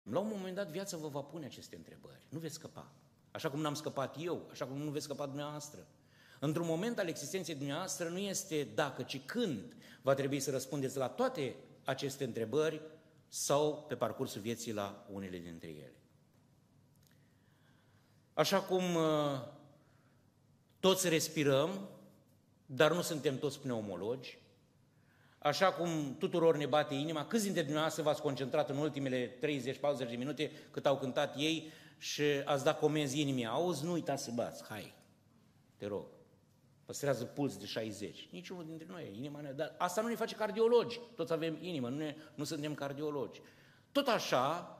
La un moment dat, viața vă va pune aceste întrebări. Nu veți scăpa. Așa cum n-am scăpat eu, așa cum nu veți scăpa dumneavoastră. Într-un moment al existenței dumneavoastră nu este dacă, ci când va trebui să răspundeți la toate aceste întrebări sau pe parcursul vieții la unele dintre ele. Așa cum toți respirăm, dar nu suntem toți pneumologi, așa cum tuturor ne bate inima, câți dintre dumneavoastră v-ați concentrat în ultimele 30-40 de minute cât au cântat ei și ați dat comenzi inimii, auzi, nu uita să bați, hai, te rog, păstrează puls de 60. Niciunul dintre noi, inima ne... Dar asta nu ne face cardiologi, toți avem inimă, nu suntem cardiologi. Tot așa,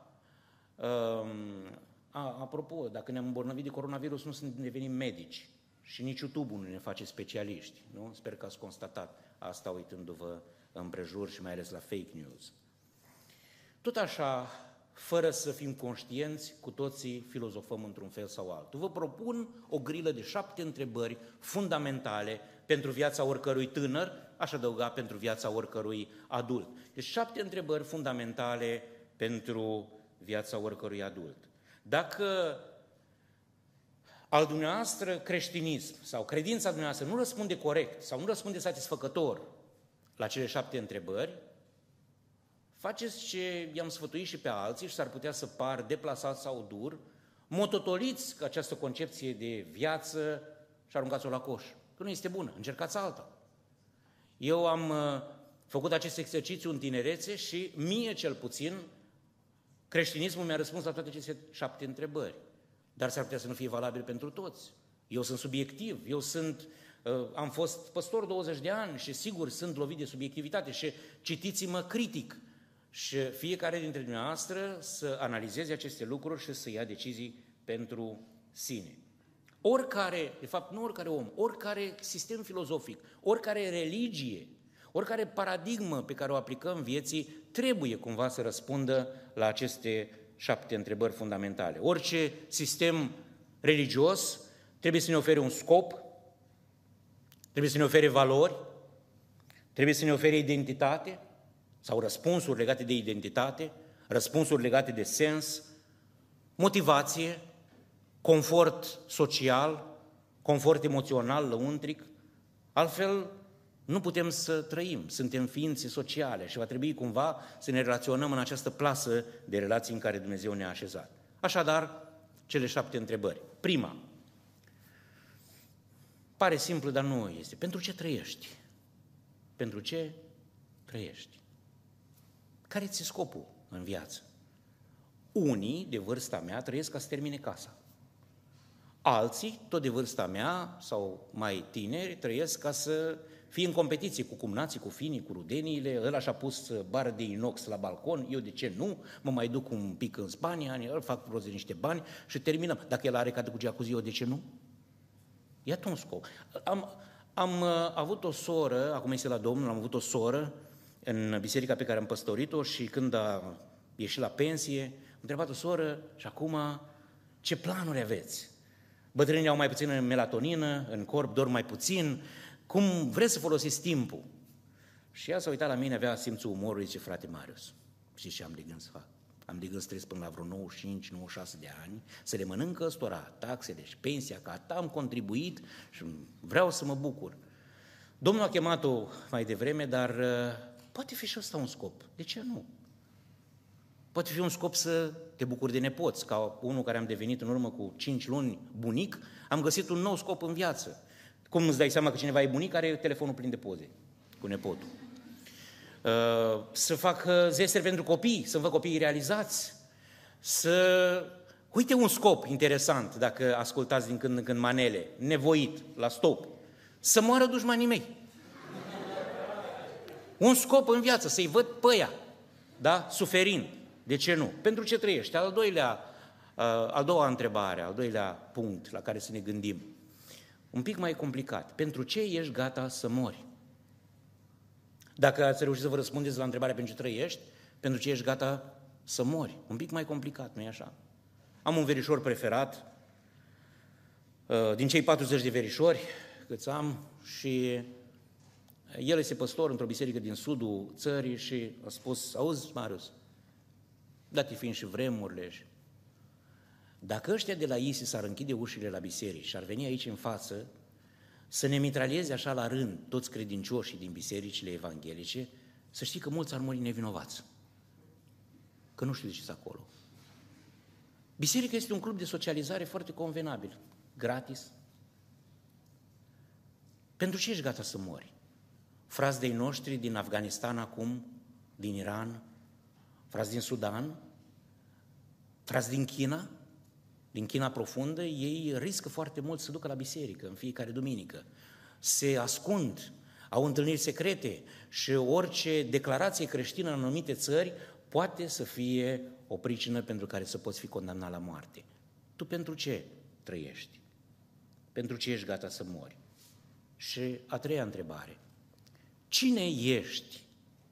apropo, dacă ne-am îmbolnăvit de coronavirus, nu suntem devenim medici și nici YouTube-ul nu ne face specialiști, nu? Sper că ați constatat asta uitându-vă împrejur și mai ales la fake news. Tot așa, fără să fim conștienți, cu toții filozofăm într-un fel sau altul. Vă propun o grilă de 7 întrebări fundamentale pentru viața oricărui tânăr, aș adăuga pentru viața oricărui adult. Deci 7 întrebări fundamentale pentru viața oricărui adult. Dacă al dumneavoastră creștinism sau credința dumneavoastră nu răspunde corect sau nu răspunde satisfăcător la cele 7 întrebări, faceți ce i-am sfătuit și pe alții și s-ar putea să par deplasat sau dur, mototoliți această concepție de viață și aruncați-o la coș. Că nu este bună, încercați alta. Eu am făcut acest exercițiu în tinerețe și mie cel puțin creștinismul mi-a răspuns la toate aceste 7 întrebări. Dar s-ar putea să nu fie valabil pentru toți. Eu sunt subiectiv, am fost păstor 20 de ani și sigur sunt lovit de subiectivitate și citiți-mă critic. Și fiecare dintre dumneavoastră să analizeze aceste lucruri și să ia decizii pentru sine. Oricare, de fapt nu oricare om, oricare sistem filozofic, oricare religie, oricare paradigmă pe care o aplicăm vieții, trebuie cumva să răspundă la aceste 7 întrebări fundamentale. Orice sistem religios trebuie să ne ofere un scop, trebuie să ne ofere valori, trebuie să ne ofere identitate sau răspunsuri legate de identitate, răspunsuri legate de sens, motivație, confort social, confort emoțional, lăuntric. Altfel, nu putem să trăim, suntem ființe sociale și va trebui cumva să ne relaționăm în această plasă de relații în care Dumnezeu ne-a așezat. Așadar, cele 7 întrebări. Prima, pare simplu, dar nu este. Pentru ce trăiești? Pentru ce trăiești? Care ți-e scopul în viață? Unii de vârsta mea trăiesc ca să termine casa. Alții, tot de vârsta mea sau mai tineri, trăiesc ca să fie în competiție cu cumnații, cu finii, cu rudeniile, ăla și-a pus bară de inox la balcon, eu de ce nu, mă mai duc un pic în Spania, îl fac rost de niște bani și terminăm. Dacă el are cadă cu jacuzzi, eu de ce nu? Iată un scop. Am avut o soră, acum este la Domnul, am avut o soră în biserica pe care am păstorit-o și când a ieșit la pensie, am întrebat o soră și acum ce planuri aveți? Bătrânii au mai puțină melatonină în corp, dorm mai puțin, cum vreți să folosiți timpul? Și ea s-a uitat la mine, avea simțul umorului, zice, frate Marius, știți ce am de gând să fac? Am de gând să trăiesc până la vreo 95-96 de ani, să le mănânc ăstora taxele și pensia, că atât am contribuit și vreau să mă bucur. Domnul a chemat-o mai devreme, dar poate fi și ăsta un scop. De ce nu? Poate fi un scop să te bucuri de nepoți, ca unul care am devenit în urmă cu 5 luni bunic, am găsit un nou scop în viață. Cum îți dai seama că cineva e bunic, are telefonul plin de poze cu nepotul. Să fac zestre pentru copii, să văd copiii realizați, Uite un scop interesant, dacă ascultați din când în când manele, nevoit, la stop, să moară dușmanii mei. Un scop în viață, să-i văd pe ăia, da? Suferind. De ce nu? Pentru ce trăiești? A doua întrebare, al doilea punct la care să ne gândim. Un pic mai complicat. Pentru ce ești gata să mori? Dacă ați reușit să vă răspundeți la întrebarea pentru ce trăiești, pentru ce ești gata să mori? Un pic mai complicat, nu-i așa? Am un verișor preferat, din cei 40 de verișori câți am, și el este păstor într-o biserică din sudul țării și a spus, auzi, Marius, date fiind și vremurile. Dacă ăștia de la ISIS ar închide ușile la biserici și ar veni aici în față să ne mitralieze așa la rând toți credincioșii din bisericile evanghelice, să știi că mulți ar muri nevinovați, că nu știu de ce sunt acolo. Biserica este un club de socializare foarte convenabil, gratis. Pentru ce ești gata să mori? Frați de-ai noștri din Afganistan acum, din Iran, frați din Sudan, frați din China profundă, ei riscă foarte mult să ducă la biserică în fiecare duminică. Se ascund, au întâlniri secrete și orice declarație creștină în anumite țări poate să fie o pricină pentru care să poți fi condamnat la moarte. Tu pentru ce trăiești? Pentru ce ești gata să mori? Și a treia întrebare. Cine ești?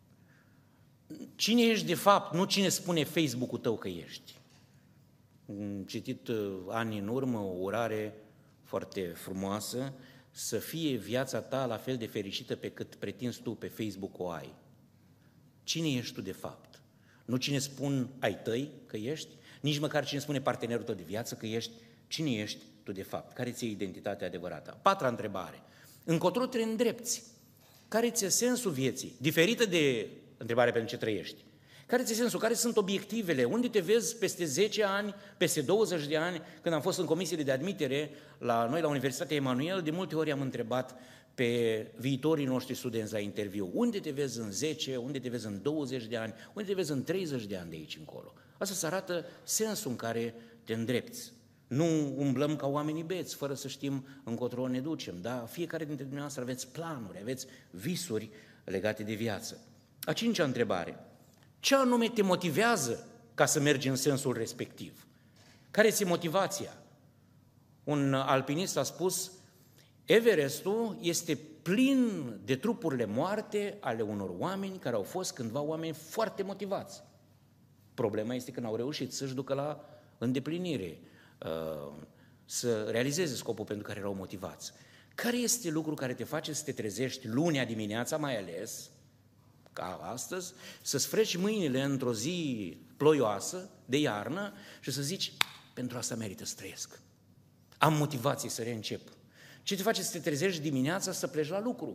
Cine ești de fapt, nu cine spune Facebook-ul tău că ești. Am citit ani în urmă o urare foarte frumoasă, să fie viața ta la fel de fericită pe cât pretinzi tu pe Facebook o ai. Cine ești tu de fapt? Nu cine spun ai tăi că ești, nici măcar cine spune partenerul tău de viață că ești. Cine ești tu de fapt? Care ți-e identitatea adevărată? Patra întrebare. Încotro te îndrepți. Care ți-e sensul vieții? Diferită de întrebarea pentru ce trăiești. Care ți-e sensul? Care sunt obiectivele? Unde te vezi peste 10 ani, peste 20 de ani? Când am fost în comisiile de admitere la noi la Universitatea Emanuel, de multe ori am întrebat pe viitorii noștri studenți la interviu, unde te vezi în 10, unde te vezi în 20 de ani, unde te vezi în 30 de ani de aici încolo? Asta să arată sensul în care te îndrepți. Nu umblăm ca oamenii beți, fără să știm încotro ne ducem, da? Fiecare dintre dumneavoastră aveți planuri, aveți visuri legate de viață. A cincea întrebare. Ce anume te motivează ca să mergi în sensul respectiv? Care ți-e motivația? Un alpinist a spus, Everestul este plin de trupurile moarte ale unor oameni care au fost cândva oameni foarte motivați. Problema este că n-au reușit să-și ducă la îndeplinire, să realizeze scopul pentru care erau motivați. Care este lucru care te face să te trezești lunea dimineața, mai ales, ca astăzi, să-ți freci mâinile într-o zi ploioasă, de iarnă, și să zici, pentru asta merită să trăiesc. Am motivație să reîncep. Ce te face să te trezești dimineața să pleci la lucru?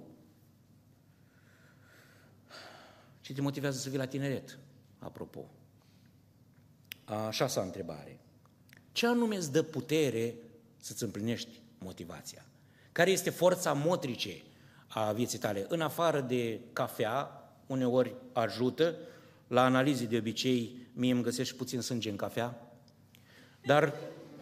Ce te motivează să vii la tineret? Apropo. A șasea întrebare. Ce anume îți dă putere să-ți împlinești motivația? Care este forța motrice a vieții tale? În afară de cafea, uneori ajută, la analize de obicei, mie îmi găsești puțin sânge în cafea, dar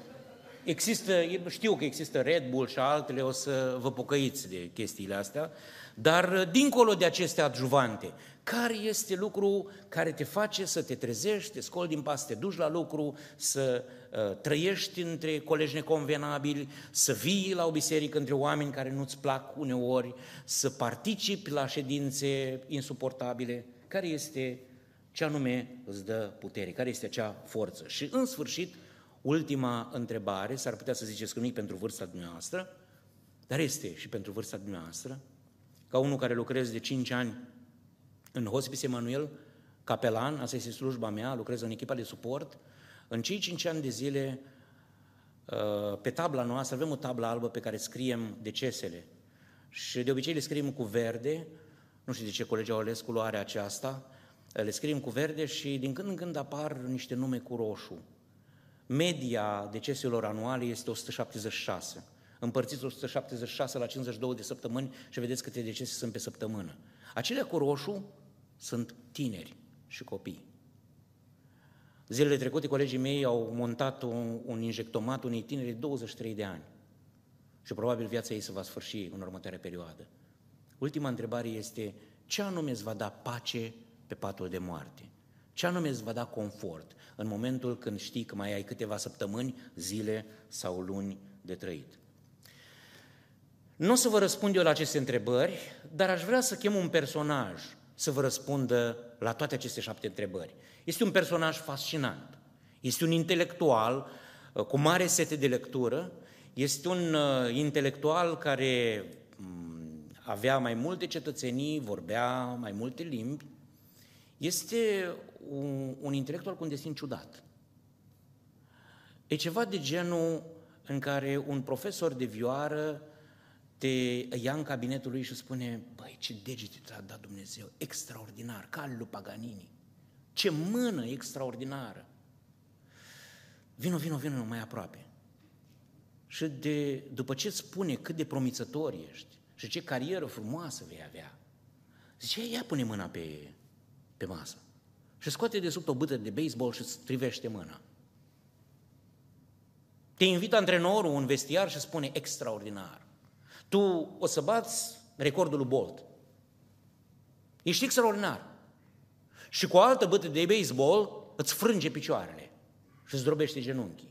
știu că există Red Bull și altele, o să vă pocăiți de chestiile astea, dar dincolo de aceste adjuvante, care este lucru care te face să te trezești, te scoli din pas, să te duci la lucru, să trăiești între colegi neconvenabili, să vii la o biserică între oameni care nu-ți plac uneori, să participi la ședințe insuportabile? Care este ce anume îți dă putere? Care este acea forță? Și în sfârșit, ultima întrebare, s-ar putea să ziceți că nu e pentru vârsta dumneavoastră, dar este și pentru vârsta dumneavoastră, ca unul care lucrez de 5 ani în Hospice Emanuel, capelan, asta este slujba mea, lucrez în echipa de suport. În cei 5 ani de zile, pe tabla noastră, avem o tablă albă pe care scriem decesele și de obicei le scriem cu verde, nu știu de ce colegii au ales culoarea aceasta, le scriem cu verde și din când în când apar niște nume cu roșu. Media deceselor anuale este 176. Împărțiți 176 la 52 de săptămâni și vedeți câte decese sunt pe săptămână. Acelea cu roșu sunt tineri și copii. Zilele trecute, colegii mei au montat un injectomat unei tineri de 23 de ani și probabil viața ei se va sfârși în următoarea perioadă. Ultima întrebare este, ce anume îți va da pace pe patul de moarte? Ce anume îți va da confort în momentul când știi că mai ai câteva săptămâni, zile sau luni de trăit? Nu o să vă răspund eu la aceste întrebări, dar aș vrea să chem un personaj să vă răspundă la toate aceste 7 întrebări. Este un personaj fascinant, este un intelectual cu mare sete de lectură, este un intelectual care avea mai multe cetățenii, vorbea mai multe limbi, este un intelectual cu un destin ciudat. E ceva de genul în care un profesor de vioară te ia în cabinetul lui și spune: băi, ce degete ți-a dat Dumnezeu, extraordinar, ca al lui Paganini, ce mână extraordinară. Vino mai aproape. Și după ce spune cât de promițător ești și ce carieră frumoasă vei avea, zice: ia pune mâna pe masă și scoate de sub o bâtă de baseball și strivește mâna. Te invită antrenorul în vestiar și spune: extraordinar. Tu o să bați recordul lui Bolt. Ești extraordinar. Și cu o altă bâtă de baseball îți frânge picioarele și îți drobește genunchii.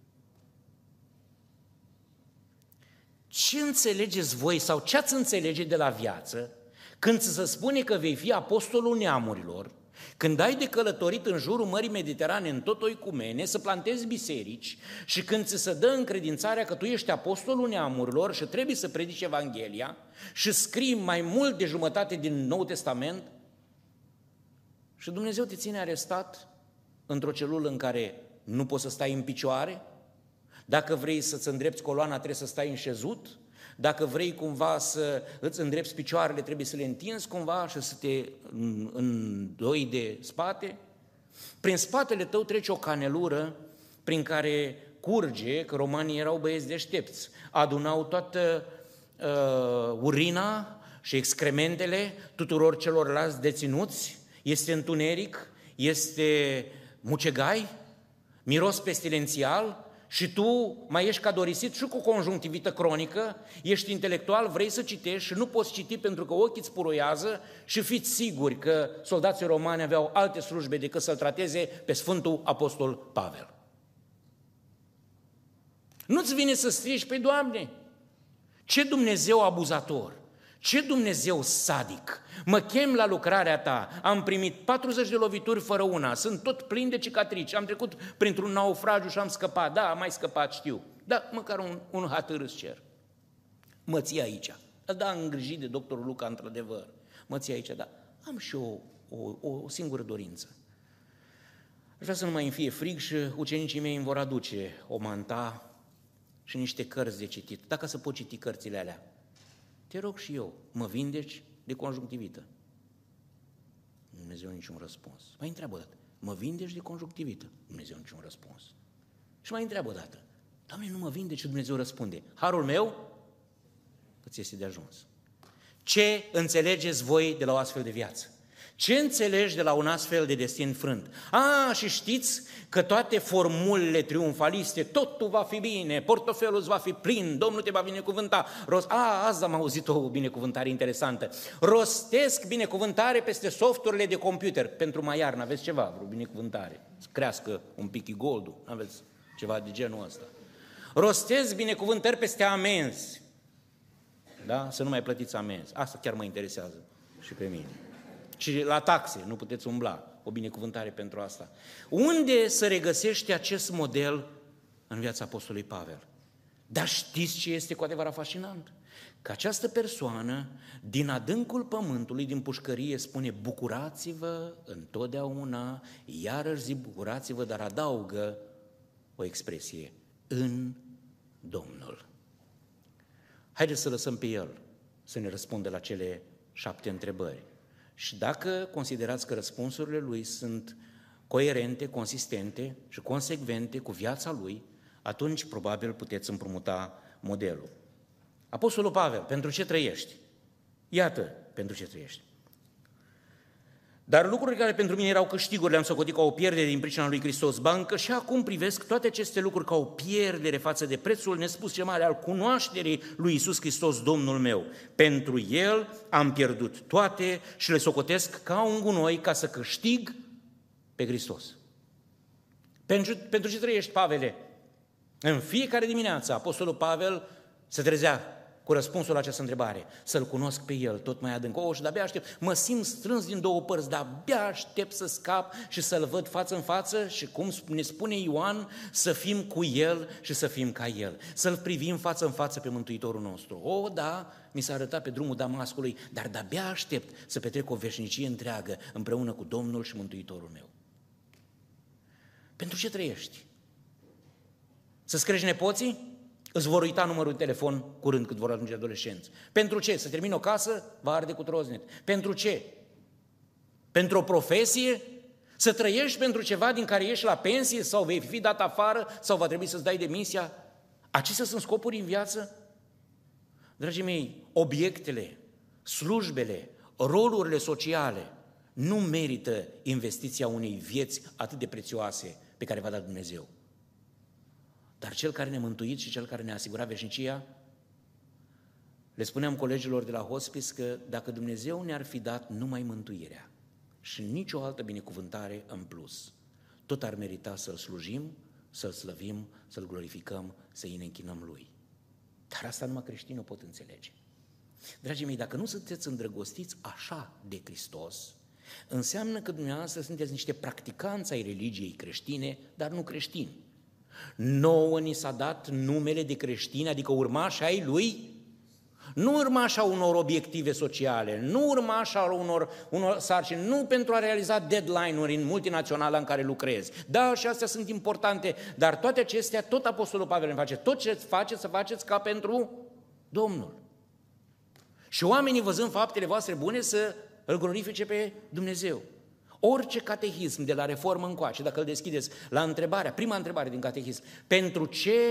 Ce înțelegeți voi sau ce ați înțelege de la viață când ți se spune că vei fi apostolul neamurilor, când ai de călătorit în jurul Mării Mediterane, în tot oicumene, să plantezi biserici și când ți se dă încredințarea că tu ești apostolul neamurilor și trebuie să predici Evanghelia și scrii mai mult de jumătate din Noul Testament și Dumnezeu te ține arestat într-o celulă în care nu poți să stai în picioare? Dacă vrei să-ți îndrepți coloana, trebuie să stai înșezut? Dacă vrei cumva să îți îndrepți picioarele, trebuie să le întinzi cumva și să te îndoi de spate? Prin spatele tău trece o canelură prin care curge, că romanii erau băieți deștepți, adunau toată urina și excrementele tuturor celorlalți deținuți, este întuneric, este mucegai, miros pestilențial, și tu mai ești cadorisit și cu conjunctivită cronică, ești intelectual, vrei să citești și nu poți citi pentru că ochii îți puruiază și fiți siguri că soldații romani aveau alte slujbe decât să-l trateze pe Sfântul Apostol Pavel. Nu-ți vine să strigi: păi Doamne, ce Dumnezeu abuzator, ce Dumnezeu sadic, mă chem la lucrarea Ta, am primit 40 de lovituri fără una, sunt tot plin de cicatrici, am trecut printr-un naufragiu și am scăpat, da, am mai scăpat, știu, dar măcar un hatâr îți cer. Mă ții aici, da, am îngrijit de doctorul Luca, într-adevăr, mă ții aici, da, am și o singură dorință. Aș vrea să nu mai îmi fie frig și ucenicii mei îmi vor aduce o manta și niște cărți de citit, dacă să pot citi cărțile alea. Te rog și eu, mă vindeci de conjunctivită? Dumnezeu niciun răspuns. Mai întreabă o dată: mă vindeci de conjunctivită? Dumnezeu niciun răspuns. Și mai întreabă o dată: Doamne, nu mă vindeci? Și Dumnezeu răspunde: harul meu îți este de ajuns. Ce înțelegeți voi de la o astfel de viață? Ce înțelegi de la un astfel de destin frânt? Și știți că toate formulele triumfaliste, totul va fi bine, portofelul îți va fi plin, Domnul te va binecuvânta. Azi am auzit o binecuvântare interesantă. Rostesc binecuvântare peste softurile de computer. Pentru mai iarnă aveți ceva, vreo binecuvântare? Să crească un pic goldul, aveți ceva de genul ăsta. Rostesc binecuvântări peste amenzi. Da? Să nu mai plătiți amenzi. Asta chiar mă interesează și pe mine. Și la taxe, nu puteți umbla, o binecuvântare pentru asta. Unde se regăsește acest model în viața apostolului Pavel? Dar știți ce este cu adevărat fascinant? Că această persoană, din adâncul pământului, din pușcărie, spune: bucurați-vă întotdeauna, iarăși zic bucurați-vă, dar adaugă o expresie: în Domnul. Haideți să lăsăm pe el să ne răspundă la cele 7 întrebări. Și dacă considerați că răspunsurile lui sunt coerente, consistente și consecvente cu viața lui, atunci probabil puteți împrumuta modelul. Apostolul Pavel, pentru ce trăiești? Iată pentru ce trăiești. Dar lucrurile care pentru mine erau câștiguri le-am socotit ca o pierdere din pricina lui Hristos. Ba încă și acum privesc toate aceste lucruri ca o pierdere față de prețul nespus ce mare al cunoașterii lui Iisus Hristos, Domnul meu. Pentru El am pierdut toate și le socotesc ca un gunoi ca să câștig pe Hristos. Pentru ce trăiești, Pavele? În fiecare dimineață Apostolul Pavel se trezea cu răspunsul la această întrebare: să-L cunosc pe El tot mai adânc. Și de-abia aștept, mă simt strâns din două părți, dar abia aștept să scap și să-L văd față în față și, cum ne spune Ioan, să fim cu El și să fim ca El, să-L privim față în față pe Mântuitorul nostru. Da, mi s-a arătat pe drumul Damascului, dar de-abia aștept să petrec o veșnicie întreagă împreună cu Domnul și Mântuitorul meu. Pentru ce trăiești? Să-ți crești nepoții? Îți vor uita numărul de telefon curând cât vor ajunge adolescenți. Pentru ce? Să termini o casă? Va arde cu troznet. Pentru ce? Pentru o profesie? Să trăiești pentru ceva din care ieși la pensie sau vei fi dat afară sau va trebui să-ți dai demisia? Acestea sunt scopuri în viață? Dragii mei, obiectele, slujbele, rolurile sociale nu merită investiția unei vieți atât de prețioase pe care v-a dat Dumnezeu. Dar Cel care ne-a mântuit și Cel care ne-a asigurat veșnicia, le spuneam colegilor de la hospice că dacă Dumnezeu ne-ar fi dat numai mântuirea și nicio altă binecuvântare în plus, tot ar merita să-L slujim, să-L slăvim, să-L glorificăm, să-i ne închinăm Lui. Dar asta numai creștinii o pot înțelege. Dragii mei, dacă nu sunteți îndrăgostiți așa de Hristos, înseamnă că dumneavoastră sunteți niște practicanți ai religiei creștine, dar nu creștini. Nouă ni s-a dat numele de creștini, adică urmași ai Lui, nu urmași a unor obiective sociale, nu urmași a unor sarcini, nu pentru a realiza deadline-uri în multinațională în care lucrezi. Da, și astea sunt importante, dar toate acestea, tot Apostolul Pavel ne face, tot ce faceți, să faceți ca pentru Domnul. Și oamenii, văzând faptele voastre bune, să îl glorifice pe Dumnezeu. Orice catehism de la Reformă încoace, dacă îl deschideți la întrebarea, prima întrebare din catehism, pentru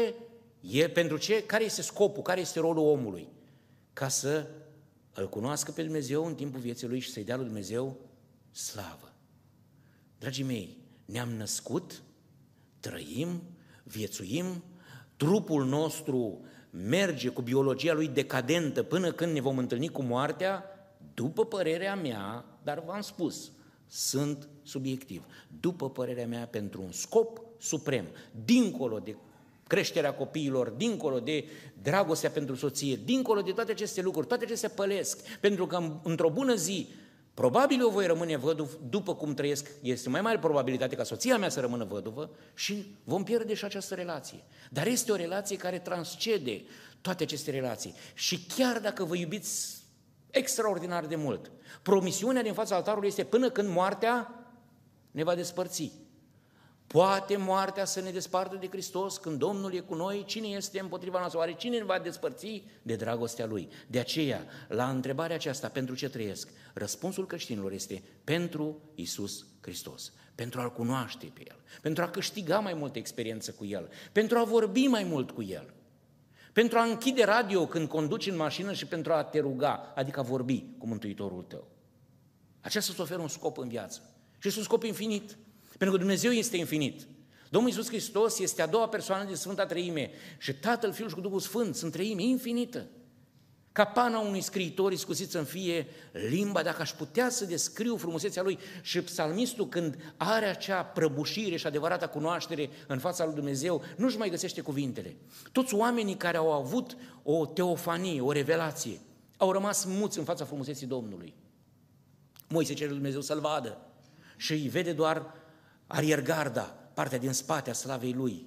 ce, care este scopul, care este rolul omului? Ca să îl cunoască pe Dumnezeu în timpul vieții lui și să-i dea lui Dumnezeu slavă. Dragii mei, ne-am născut, trăim, viețuim, trupul nostru merge cu biologia lui decadentă până când ne vom întâlni cu moartea, după părerea mea, dar v-am spus, sunt subiectiv, după părerea mea, pentru un scop suprem, dincolo de creșterea copiilor, dincolo de dragostea pentru soție, dincolo de toate aceste lucruri, toate acestea pălesc, pentru că într-o bună zi, probabil eu voi rămâne văduv, după cum trăiesc, este mai mare probabilitate ca soția mea să rămână văduvă și vom pierde și această relație. Dar este o relație care transcede toate aceste relații. Și chiar dacă vă iubiți extraordinar de mult, promisiunea din fața altarului este până când moartea ne va despărți. Poate moartea să ne despartă de Hristos când Domnul e cu noi? Cine este împotriva noastră? Oare cine ne va despărți de dragostea Lui? De aceea, la întrebarea aceasta, pentru ce trăiesc? Răspunsul creștinilor este pentru Iisus Hristos, pentru a-L cunoaște pe El, pentru a câștiga mai multă experiență cu El, pentru a vorbi mai mult cu El, pentru a închide radio când conduci în mașină și pentru a te ruga, adică a vorbi cu Mântuitorul tău. Aceasta îți oferă un scop în viață și este un scop infinit. Pentru că Dumnezeu este infinit. Domnul Iisus Hristos este a doua persoană din Sfânta Treime și Tatăl, Fiul și cu Duhul Sfânt sunt treime infinită. Ca pana unui scriitor iscusit să-mi fie limba, dacă aș putea să descriu frumusețea lui. Și psalmistul, când are acea prăbușire și adevărata cunoaștere în fața lui Dumnezeu, nu-și mai găsește cuvintele. Toți oamenii care au avut o teofanie, o revelație, au rămas muți în fața frumuseții Domnului. Moise cere lui Dumnezeu să-l vadă și îi vede doar ariergarda, partea din spate a slavei lui.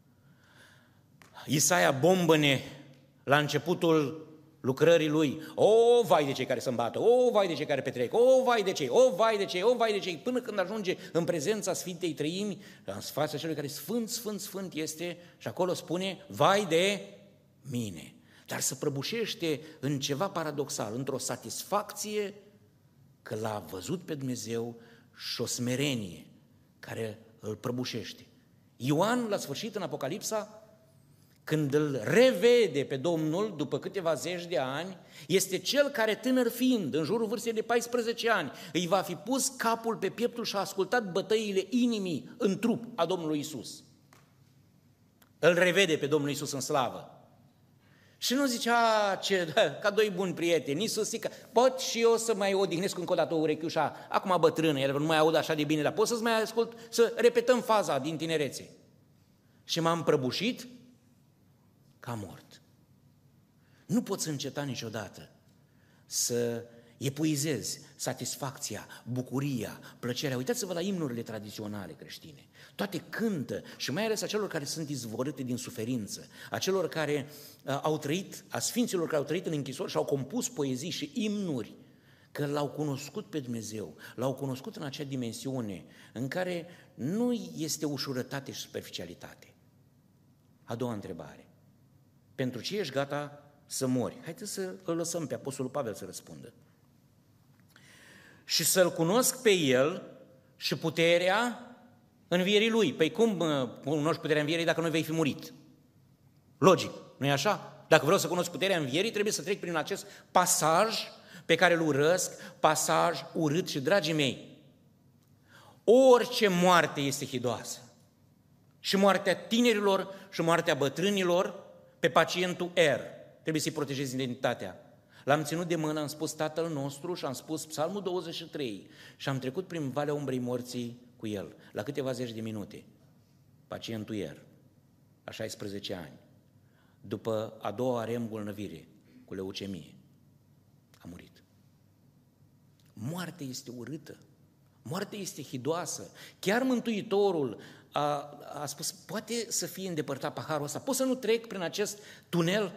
Isaia bombăne la începutul lucrării lui. O, vai de cei care se îmbată, o, vai de cei care petrec, o, vai de cei, o, vai de cei, o, vai de cei, până când ajunge în prezența Sfintei Trăimi, în fața celui care Sfânt, Sfânt, Sfânt este și acolo spune, vai de mine. Dar se prăbușește în ceva paradoxal, într-o satisfacție că l-a văzut pe Dumnezeu și o smerenie care îl prăbușește. Ioan, la sfârșit, în Apocalipsa, când îl revede pe Domnul după câteva zeci de ani, este cel care, tânăr fiind, în jurul vârstei de 14 ani, îi va fi pus capul pe pieptul și a ascultat bătăile inimii în trup a Domnului Iisus. Îl revede pe Domnul Iisus în slavă. Și nu zicea, ca doi buni prieteni, Iisus, că pot și eu să mai odihnesc încă o dată o urechiușa, acum bătrână, el nu mai aud așa de bine, dar pot să-ți mai ascult, să repetăm faza din tinerețe. Și m-am prăbușit ca mort. Nu poți înceta niciodată să epuizezi satisfacția, bucuria, plăcerea. Uitați-vă la imnurile tradiționale creștine. Toate cântă și mai ales a celor care sunt izvorâte din suferință, a celor care au trăit, a sfinților care au trăit în închisori și au compus poezii și imnuri, că l-au cunoscut pe Dumnezeu, l-au cunoscut în acea dimensiune în care nu este ușurătate și superficialitate. A doua întrebare. Pentru ce ești gata să mori? Haideți să îl lăsăm pe Apostolul Pavel să răspundă. Și să-L cunosc pe El și puterea învierii Lui. Păi cum cunoști puterea învierii dacă nu vei fi murit? Logic, nu e așa? Dacă vreau să cunosc puterea învierii, trebuie să trec prin acest pasaj pe care îl urăsc, pasaj urât și, dragii mei, orice moarte este hidoasă. Și moartea tinerilor și moartea bătrânilor pe pacientul R. Trebuie să-i protejezi identitatea. L-am ținut de mână, am spus Tatăl nostru și am spus Psalmul 23 și am trecut prin Valea Umbrei Morții cu el, la câteva zeci de minute. Pacientul R, la 16 ani, după a doua reîmbolnăvire cu leucemie, a murit. Moartea este urâtă, moartea este hidoasă. Chiar Mântuitorul a spus, poate să fie îndepărtat paharul ăsta, pot să nu trec prin acest tunel?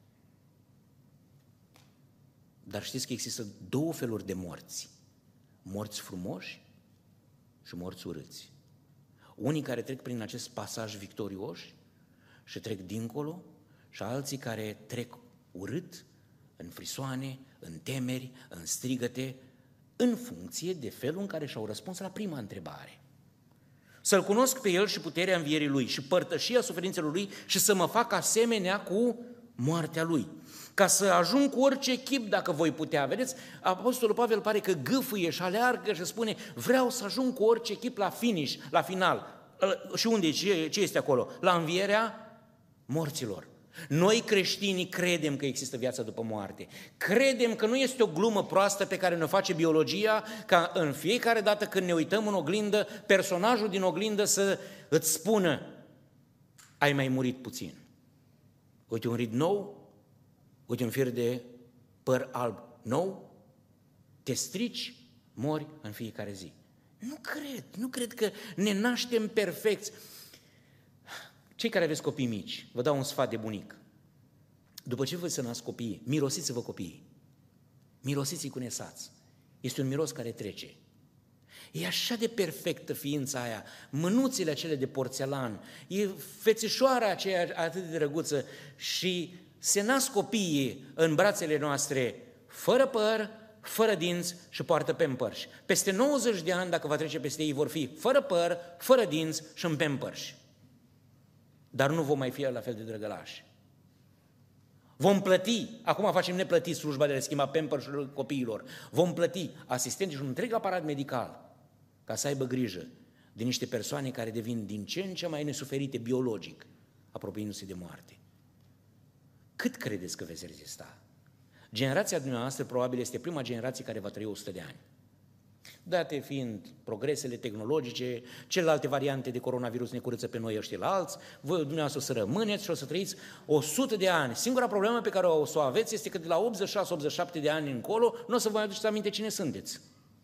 Dar știți că există două feluri de morți. Morți frumoși și morți urâți. Unii care trec prin acest pasaj victorioși și trec dincolo și alții care trec urât, în frisoane, în temeri, în strigăte, în funcție de felul în care și-au răspuns la prima întrebare. Să-L cunosc pe El și puterea învierii Lui și părtășia suferințelor Lui și să mă fac asemenea cu moartea Lui. Ca să ajung cu orice chip dacă voi putea. Vedeți, Apostolul Pavel pare că gâfâie și aleargă și spune vreau să ajung cu orice chip la finish, la final. Și unde? Ce este acolo? La învierea morților. Noi creștinii credem că există viața după moarte. Credem că nu este o glumă proastă pe care ne face biologia, ca în fiecare dată când ne uităm în oglindă, personajul din oglindă să îți spună ai mai murit puțin. Uite un rid nou, uite un fir de păr alb nou, te strici, mori în fiecare zi. Nu cred că ne naștem perfecți. Cei care aveți copii mici, vă dau un sfat de bunic. După ce vă să nasc copiii, mirosiți-vă copiii. Mirosiți-i cu nesați. Este un miros care trece. E așa de perfectă ființa aia, mânuțele acele de porțelan, e fețișoara aceea atât de drăguță și se nasc copiii în brațele noastre fără păr, fără dinți și poartă pampers. Peste 90 de ani, dacă va trece peste ei, vor fi fără păr, fără dinți și în pampers. Dar nu vom mai fi la fel de drăgălași. Vom plăti, acum facem neplătit slujba de a schimba pampers-urile copiilor, vom plăti asistenți și un întreg aparat medical ca să aibă grijă de niște persoane care devin din ce în ce mai nesuferite biologic, apropiindu-se de moarte. Cât credeți că veți rezista? Generația dumneavoastră probabil este prima generație care va trăi 100 de ani. Date fiind progresele tehnologice, celelalte variante de coronavirus ne curăță pe noi ăștia la alți, voi dumneavoastră o să rămâneți și o să trăiți 100 de ani. Singura problemă pe care o să o aveți este că de la 86-87 de ani încolo nu o să vă mai aduceți aminte cine sunteți.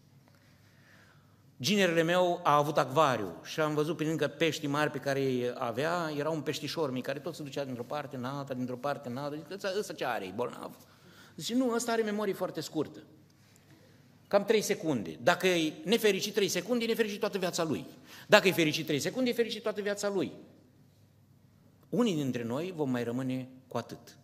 Ginerele meu a avut acvariu și am văzut prin lângă peștii mari pe care îi avea, era un peștișor mic care tot se ducea dintr-o parte în alta, dintr-o parte în alta. Zice, ăsta ce are, e bolnav? Zice, nu, ăsta are memorie foarte scurtă. Cam 3 secunde. Dacă e nefericit 3 secunde, e nefericit toată viața lui. Dacă e fericit 3 secunde, e fericit toată viața lui. Unii dintre noi vom mai rămâne cu atât.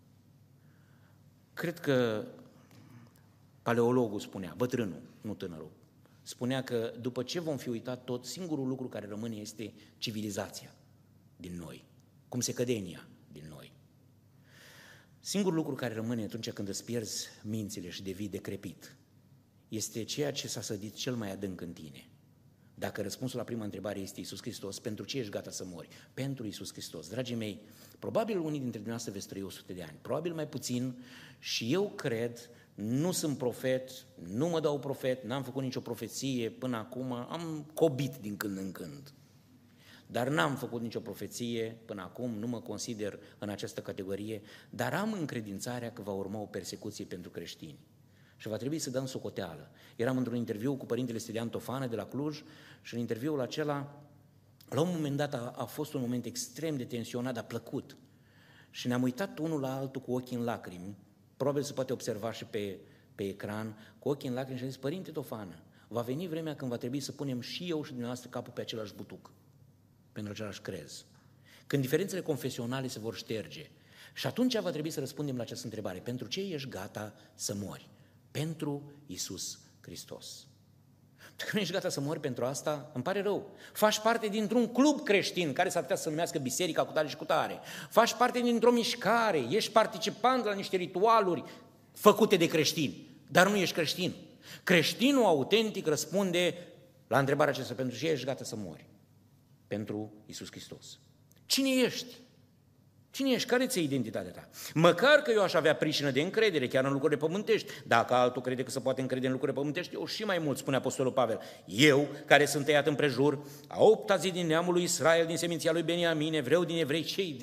Cred că paleologul spunea, bătrânul, nu tânărul, spunea că după ce vom fi uitat tot, singurul lucru care rămâne este civilizația din noi, cum se cădenia din noi. Singurul lucru care rămâne atunci când îți pierzi mințile și devii decrepit este ceea ce s-a sădit cel mai adânc în tine. Dacă răspunsul la prima întrebare este Iisus Hristos, pentru ce ești gata să mori? Pentru Iisus Hristos. Dragii mei, probabil unii dintre dumneavoastră veți trăi 100 de ani, probabil mai puțin și eu cred, nu sunt profet, nu mă dau profet, n-am făcut nicio profeție până acum, am cobit din când în când. Dar n-am făcut nicio profeție până acum, nu mă consider în această categorie, dar am încredințarea că va urma o persecuție pentru creștini. Și va trebui să dăm socoteală. Eram într-un interviu cu părintele Stelian Tofană de la Cluj și în interviul acela, la un moment dat, a fost un moment extrem de tensionat, dar plăcut. Și ne-am uitat unul la altul cu ochii în lacrimi, probabil se poate observa și pe ecran, cu ochii în lacrimi și am zis, Părinte Tofană, Va veni vremea când va trebui să punem și eu și dumneavoastră capul pe același butuc, pentru același crez. Când diferențele confesionale se vor șterge. Și atunci va trebui să răspundem la această întrebare. Pentru ce ești gata să mori? Pentru Iisus Hristos. Dacă nu ești gata să mori pentru asta, îmi pare rău. Faci parte dintr-un club creștin, care s-ar putea să numească Biserica cu tare și cu tare. Faci parte dintr-o mișcare, ești participant la niște ritualuri făcute de creștini, dar nu ești creștin. Creștinul autentic răspunde la întrebarea aceasta, pentru ce ești gata să mori? Pentru Iisus Hristos. Cine ești? Cine ești? Care ți-e identitatea ta? Măcar că eu aș avea pricină de încredere chiar în lucrurile pământești. Dacă altul crede că se poate încrede în lucrurile pământești, eu și mai mult, spune Apostolul Pavel. Eu, care sunt tăiat împrejur, a 8-a zi din neamul lui Israel, din seminția lui Beniamin, evreu din evrei,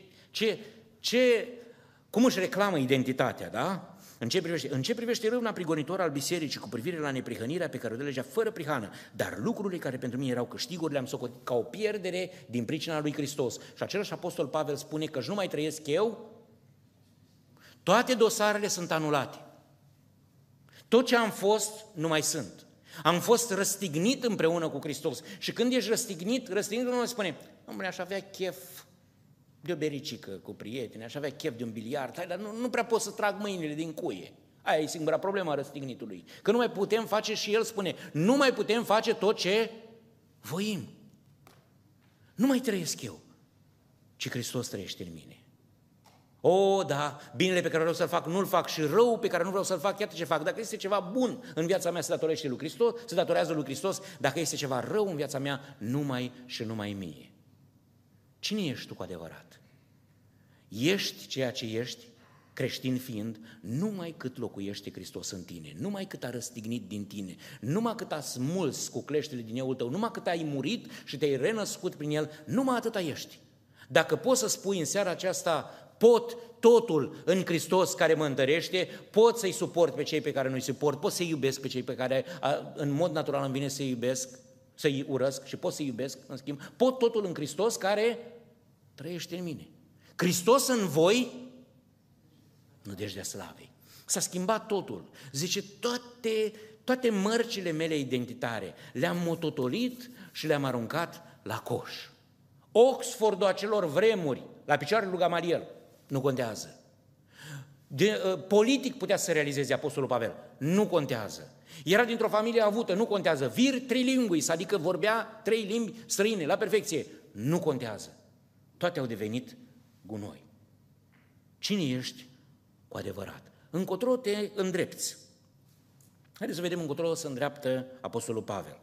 cum își reclamă identitatea, da? În ce privește râvna prigonitor al bisericii cu privire la neprihănirea pe care o dă legea fără prihană, dar lucrurile care pentru mine erau câștiguri le-am socotit ca o pierdere din pricina lui Hristos. Și același apostol Pavel spune că nu mai trăiesc eu, toate dosarele sunt anulate. Tot ce am fost, nu mai sunt. Am fost răstignit împreună cu Hristos. Și când ești răstignit nu mai spune, omule, aș avea chef de o bericică cu prieteni, aș avea chef de un biliard, dar nu prea pot să trag mâinile din cuie. Aia e singura problemă a răstignitului. Că nu mai putem face, și el spune, nu mai putem face tot ce voim. Nu mai trăiesc eu, ci Hristos trăiește în mine. O, da, binele pe care vreau să-l fac, nu-l fac, și rău pe care nu vreau să-l fac, iată ce fac. Dacă este ceva bun în viața mea, se datorește lui Hristos, se datorează lui Hristos. Dacă este ceva rău în viața mea, numai și numai mie. Cine ești tu cu adevărat? Ești ceea ce ești, creștin fiind, numai cât locuiește Hristos în tine, numai cât a răstignit din tine, numai cât a smuls cu cleștele din eul tău, numai cât ai murit și te-ai renăscut prin el, numai atâta ești. Dacă poți să spui în seara aceasta, pot totul în Hristos care mă întărește, pot să-i suport pe cei pe care nu-i suport, pot să-i iubesc pe cei pe care în mod natural îmi vine să-i iubesc, să-i urăsc și pot să-i iubesc, în schimb, pot totul în Hristos care trăiește în mine. Hristos în voi, nădejdea slavei. S-a schimbat totul. Zice, toate mărcile mele identitare le-am mototolit și le-am aruncat la coș. Oxfordul acelor vremuri, la picioarele lui Gamaliel, nu contează. Politic putea să realizeze apostolul Pavel, nu contează. Era dintr-o familie avută, nu contează. Vir trilinguis, adică vorbea 3 limbi străine, la perfecție, nu contează. Toate au devenit gunoi. Cine ești cu adevărat? Încotro te îndrepți. Haideți să vedem încotro se îndreaptă apostolul Pavel.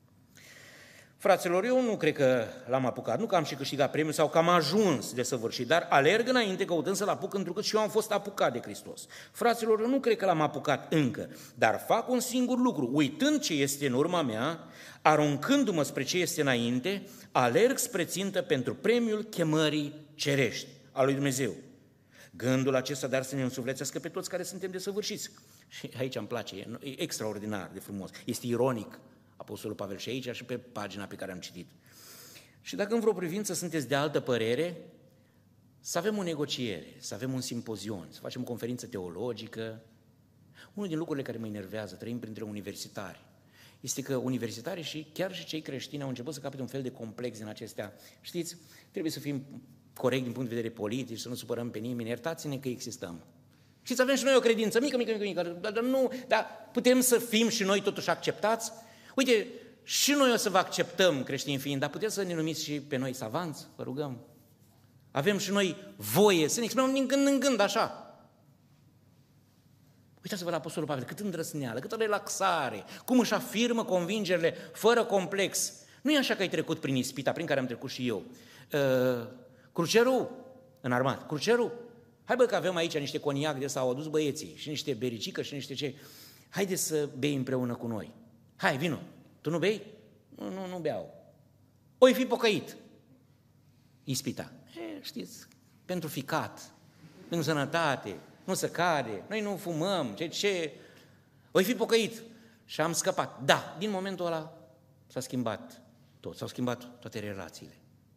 Fraților, eu nu cred că l-am apucat, nu că am și câștigat premiul sau că am ajuns de săvârșit, dar alerg înainte căutând să-l apuc, întrucât și eu am fost apucat de Hristos. Fraților, eu nu cred că l-am apucat încă, dar fac un singur lucru, uitând ce este în urma mea, aruncându-mă spre ce este înainte, alerg spre țintă pentru premiul chemării cerești a lui Dumnezeu. Gândul acesta, dar să ne însuflețească pe toți care suntem desăvârșiți. Și aici îmi place, e extraordinar de frumos, este ironic apostolul Pavel și aici și pe pagina pe care am citit. Și dacă în vreo privință sunteți de altă părere, să avem o negociere, să avem un simpozion, să facem o conferință teologică. Unul din lucrurile care mă enervează, trăim printre universitari, este că universitarii și chiar și cei creștini au început să capete un fel de complex din acestea. Știți, trebuie să fim corecți din punct de vedere politic, să nu supărăm pe nimeni, iertați-ne că existăm. Știți, avem și noi o credință mică, dar putem să fim și noi totuși acceptați? Uite, și noi o să vă acceptăm, creștini fiind, dar puteți să ne numiți și pe noi savanți, vă rugăm. Avem și noi voie să ne exprimăm din când în când, așa. Uitați-vă la apostolul Pavel, cât îndrăsneală, câtă relaxare, cum își afirmă convingerile fără complex. Nu e așa că ai trecut prin ispita, prin care am trecut și eu. Crucerul, în armat, crucerul, hai bă că avem aici niște coniac de ăsta, au adus băieții și niște bericică și niște ce. Haideți să bei împreună cu noi. Hai, vino. Tu nu bei? Nu beau. Oi fi pocăit. Ispita. Știți, pentru ficat, pentru sănătate, nu se cade, noi nu fumăm, ce? Oi fi pocăit. Și am scăpat. Da, din momentul ăla s-a schimbat tot, s-au schimbat toate relațiile.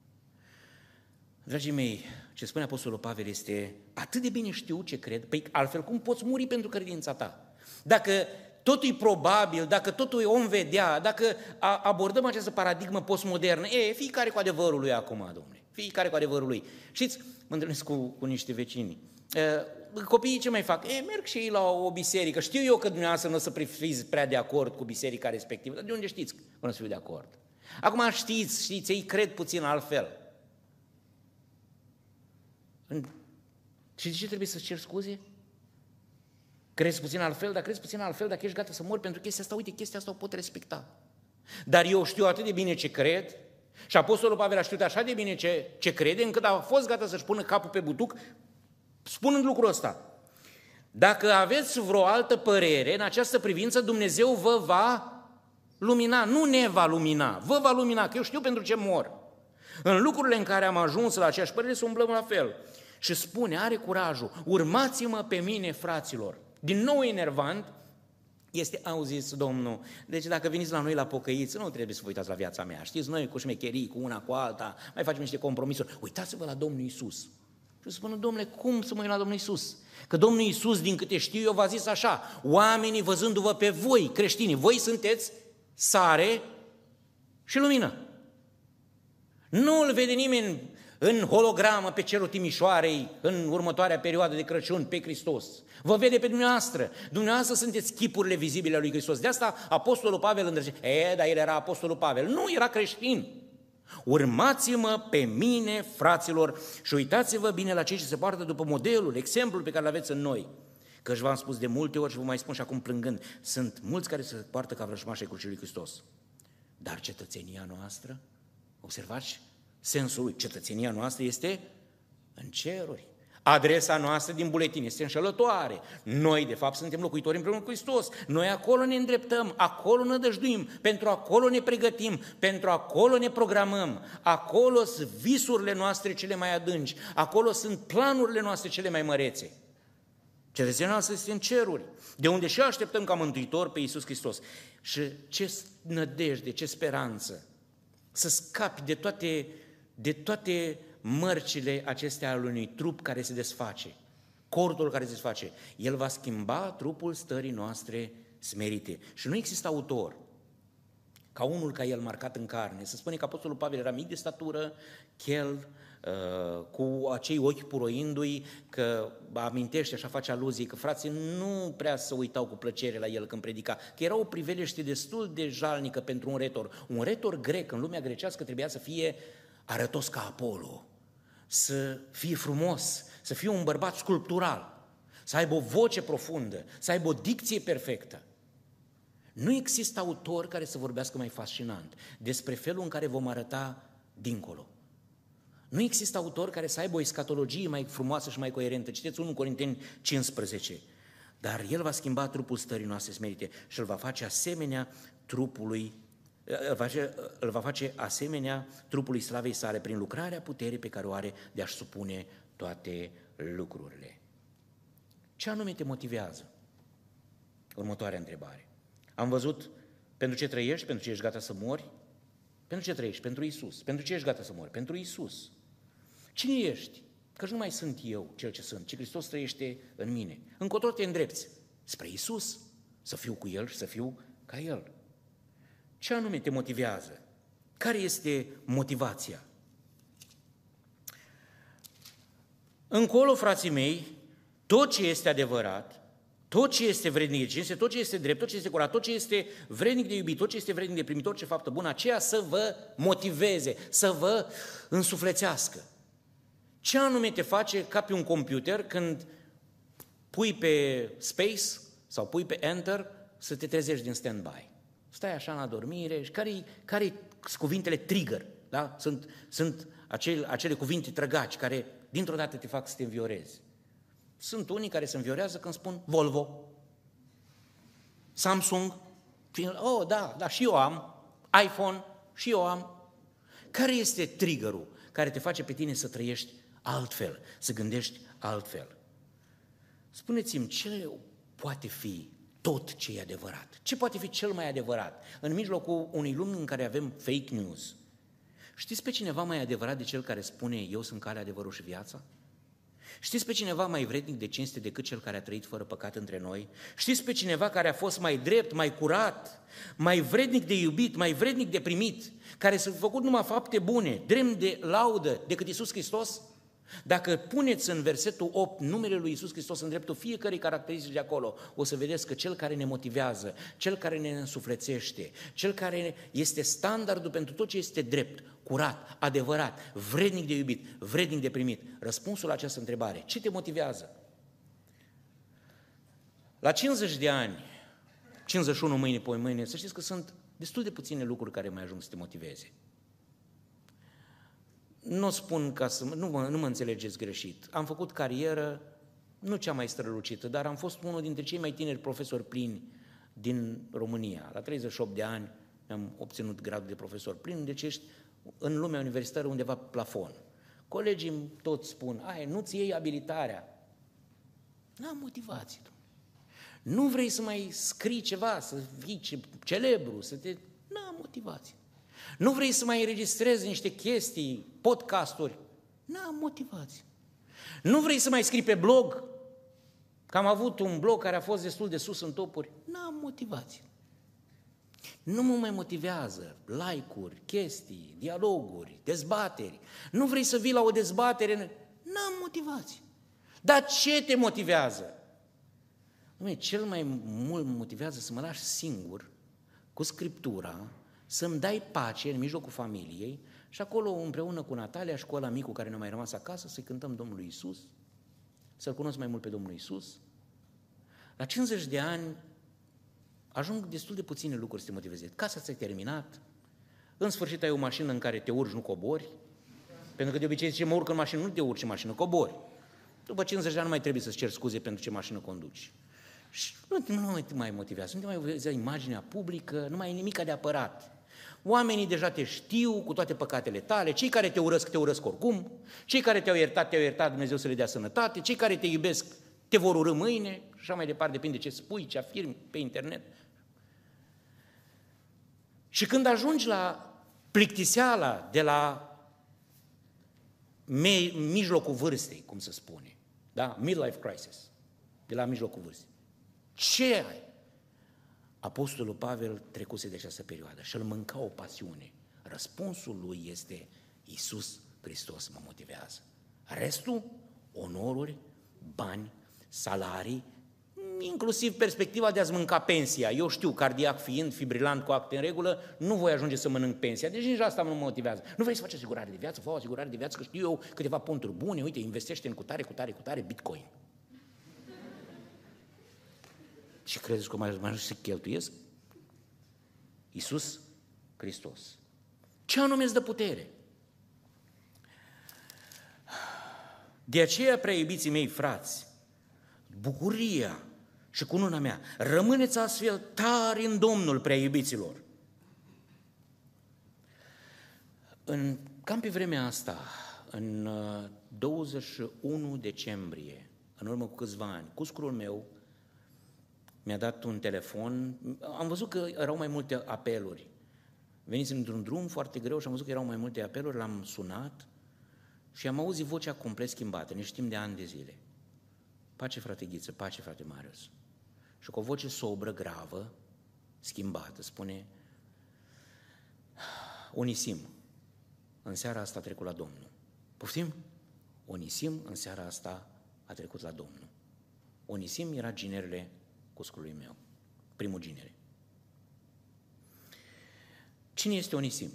Dragii mei, ce spune apostolul Pavel este atât de bine știu ce cred, păi altfel cum poți muri pentru credința ta? Dacă totul e probabil, dacă totul om vedea, dacă abordăm această paradigmă postmodernă, fiecare cu adevărul lui acum, domnule, fiecare cu adevărul lui. Știți, mă întâlnesc cu niște vecini, copiii ce mai fac? Merg și ei la o biserică, știu eu că dumneavoastră nu o să fiți prea de acord cu biserica respectivă, dar de unde știți că nu o să fiu de acord? Acum știți, ei cred puțin altfel. Și de ce trebuie să-ți cer scuze? Crezi puțin altfel, dar crezi puțin altfel dacă ești gata să mori pentru chestia asta, uite, chestia asta o pot respecta. Dar eu știu atât de bine ce cred și Apostolul Pavel a știut așa de bine ce crede, încât a fost gata să-și pună capul pe butuc, spunând lucrul ăsta. Dacă aveți vreo altă părere în această privință, Dumnezeu vă va lumina, nu ne va lumina, vă va lumina, că eu știu pentru ce mor. În lucrurile în care am ajuns la aceeași părere să umblăm la fel. Și spune, are curajul, urmați-mă pe mine, fraților. Din nou enervant, este, auziți, Domnul, deci dacă veniți la noi la pocăiți, nu trebuie să vă uitați la viața mea. Știți, noi cu șmecherii, cu una, cu alta, mai facem niște compromisuri. Uitați-vă la Domnul Iisus. Și spună, Domnule, cum să mă uit la Domnul Iisus? Că Domnul Iisus, din câte știu eu, v-a zis așa, oamenii văzându-vă pe voi, creștinii, voi sunteți sare și lumină. Nu îl vede nimeni în hologramă pe cerul Timișoarei, în următoarea perioadă de Crăciun, pe Hristos. Vă vede pe dumneavoastră. Dumneavoastră sunteți chipurile vizibile ale lui Hristos. De asta Apostolul Pavel îndrăgește. Dar el era Apostolul Pavel. Nu, era creștin. Urmați-mă pe mine, fraților, și uitați-vă bine la cei ce se poartă după modelul, exemplul pe care îl aveți în noi. Căci v-am spus de multe ori și vă mai spun și acum plângând, sunt mulți care se poartă ca vrăjmași ai crucii lui Hristos. Dar cetățenia noastră, observați sensul lui, cetățenia noastră este în ceruri. Adresa noastră din buletin este înșelătoare. Noi, de fapt, suntem locuitori împreună cu Hristos. Noi acolo ne îndreptăm, acolo nădăjduim, pentru acolo ne pregătim, pentru acolo ne programăm. Acolo sunt visurile noastre cele mai adânci, acolo sunt planurile noastre cele mai mărețe. Cetățenia noastră este în ceruri, de unde și așteptăm ca Mântuitor pe Iisus Hristos. Și ce nădejde, ce speranță să scapi de toate mărcile acestea ale unui trup care se desface, cortul care se desface. El va schimba trupul stării noastre smerite. Și nu există autor ca unul ca el marcat în carne. Se spune că Apostolul Pavel era mic de statură, chel, cu acei ochi puroindu-i, că amintește, așa face aluzie, că frații nu prea se uitau cu plăcere la el când predica, că era o priveliște destul de jalnică pentru un retor. Un retor grec, în lumea grecească, trebuia să fie arătos ca Apollo, să fie frumos, să fie un bărbat sculptural, să aibă o voce profundă, să aibă o dicție perfectă. Nu există autor care să vorbească mai fascinant despre felul în care vom arăta dincolo. Nu există autor care să aibă o escatologie mai frumoasă și mai coerentă. Citeți 1 Corinteni 15. Dar el va schimba trupul stării noastre smerite și îl va face asemenea trupului, îl va face asemenea trupului slavei sale prin lucrarea puterii pe care o are de a-și supune toate lucrurile. Ce anume te motivează? Următoarea întrebare. Am văzut pentru ce trăiești, pentru ce ești gata să mori? Pentru ce trăiești? Pentru Iisus. Pentru ce ești gata să mori? Pentru Iisus. Cine ești? Căci nu mai sunt eu cel ce sunt, ci Hristos trăiește în mine. Încotro te îndrepți? Spre Iisus, să fiu cu El și să fiu ca El. Ce anume te motivează? Care este motivația? Încolo, frații mei, tot ce este adevărat, tot ce este vrednic de cinste, tot ce este drept, tot ce este curat, tot ce este vrednic de iubit, tot ce este vrednic de primit, orice faptă bună, aceea să vă motiveze, să vă însuflețească. Ce anume te face ca pe un computer când pui pe space sau pui pe enter să te trezești din stand-by? Stai așa în adormire și care-i cuvintele trigger? Da? Sunt acele cuvinte trăgaci care dintr-o dată te fac să te înviorezi. Sunt unii care se înviorează când spun Volvo, Samsung, oh da, și eu am, iPhone, și eu am. Care este triggerul care te face pe tine să trăiești altfel, să gândești altfel? Spuneți-mi, ce poate fi tot ce e adevărat? Ce poate fi cel mai adevărat în mijlocul unei lumi în care avem fake news? Știți pe cineva mai adevărat de cel care spune eu sunt calea, adevărul și viața? Știți pe cineva mai vrednic de cinste decât cel care a trăit fără păcat între noi? Știți pe cineva care a fost mai drept, mai curat, mai vrednic de iubit, mai vrednic de primit, care s-a făcut numai fapte bune, drept de laudă decât Iisus Hristos? Dacă puneți în versetul 8 numele lui Iisus Hristos în dreptul fiecărei caracteristici de acolo, o să vedeți că cel care ne motivează, cel care ne însuflețește, cel care este standardul pentru tot ce este drept, curat, adevărat, vrednic de iubit, vrednic de primit. Răspunsul la această întrebare, ce te motivează? La 50 de ani, 51 mâine, să știți că sunt destul de puține lucruri care mai ajung să te motiveze. Nu spun ca să... Nu mă înțelegeți greșit. Am făcut carieră, nu cea mai strălucită, dar am fost unul dintre cei mai tineri profesori plini din România. La 38 de ani am obținut gradul de profesor plin, deci ești în lumea universitară undeva plafon. Colegii îmi toți spun, nu-ți iei abilitarea. N-am motivație. Nu vrei să mai scrii ceva, să fii celebru, N-am motivație. Nu vrei să mai înregistrezi niște chestii, podcasturi? N-am motivație. Nu vrei să mai scrii pe blog? Că am avut un blog care a fost destul de sus în topuri? N-am motivație. Nu mă mai motivează like-uri, chestii, dialoguri, dezbateri. Nu vrei să vii la o dezbatere? N-am motivație. Dar ce te motivează? Cel mai mult mă motivează să mă lași singur cu Scriptura, să-mi dai pace în mijlocul familiei și acolo împreună cu Natalia și cu ăla micu care ne-a mai rămas acasă să-i cântăm Domnului Iisus, să-L cunosc mai mult pe Domnul Iisus. La 50 de ani ajung destul de puține lucruri să te motiveze. Casa ți-a terminat, în sfârșit ai o mașină în care te urci, nu cobori, pentru că de obicei zice, mă urc în mașină, nu te urci în mașină, cobori. După 50 de ani nu mai trebuie să-ți ceri scuze pentru ce mașină conduci. Și nu te mai motivează, nu te mai motivează imaginea publică, nu mai e nimic de apărat. Oamenii deja te știu cu toate păcatele tale, cei care te urăsc oricum, cei care te-au iertat, Dumnezeu să le dea sănătate, cei care te iubesc te vor urî mâine și așa mai departe, depinde ce spui, ce afirmi pe internet. Și când ajungi la plictiseala de la mijlocul vârstei, cum se spune, da? Midlife crisis, de la mijlocul vârstei. Ce ai? Apostolul Pavel trecuse de această perioadă și îl mânca o pasiune. Răspunsul lui este Iisus Hristos mă motivează. Restul, onoruri, bani, salarii, inclusiv perspectiva de a-ți mânca pensia. Eu știu, cardiac fiind, fibrilant cu acte în regulă, nu voi ajunge să mănânc pensia, deci nici asta nu mă motivează. Nu vrei să faci asigurare de viață? Fă o asigurare de viață, că știu eu câteva ponturi bune, uite, investește în cutare Bitcoin. Și credeți că mai ajung să cheltuiesc? Iisus Hristos. Ce anume îți dă putere? De aceea, prea iubiții mei frați, bucuria și cununa mea, rămâneți astfel tari în Domnul, prea iubiților. Cam pe vremea asta, în 21 decembrie, în urmă cu câțiva ani, cuscurul meu mi-a dat un telefon, am văzut că erau mai multe apeluri. Venisem într-un drum foarte greu și am văzut că erau mai multe apeluri, l-am sunat și am auzit vocea complet schimbată, ne știm de ani de zile. Pace, frate Ghiță, pace, frate Marius. Și cu o voce sobră, gravă, schimbată, spune: Onisim, în seara asta a trecut la Domnul. Poftim? Onisim, în seara asta a trecut la Domnul. Onisim era ginerele cuscului meu, primul ginere. Cine este Onisim?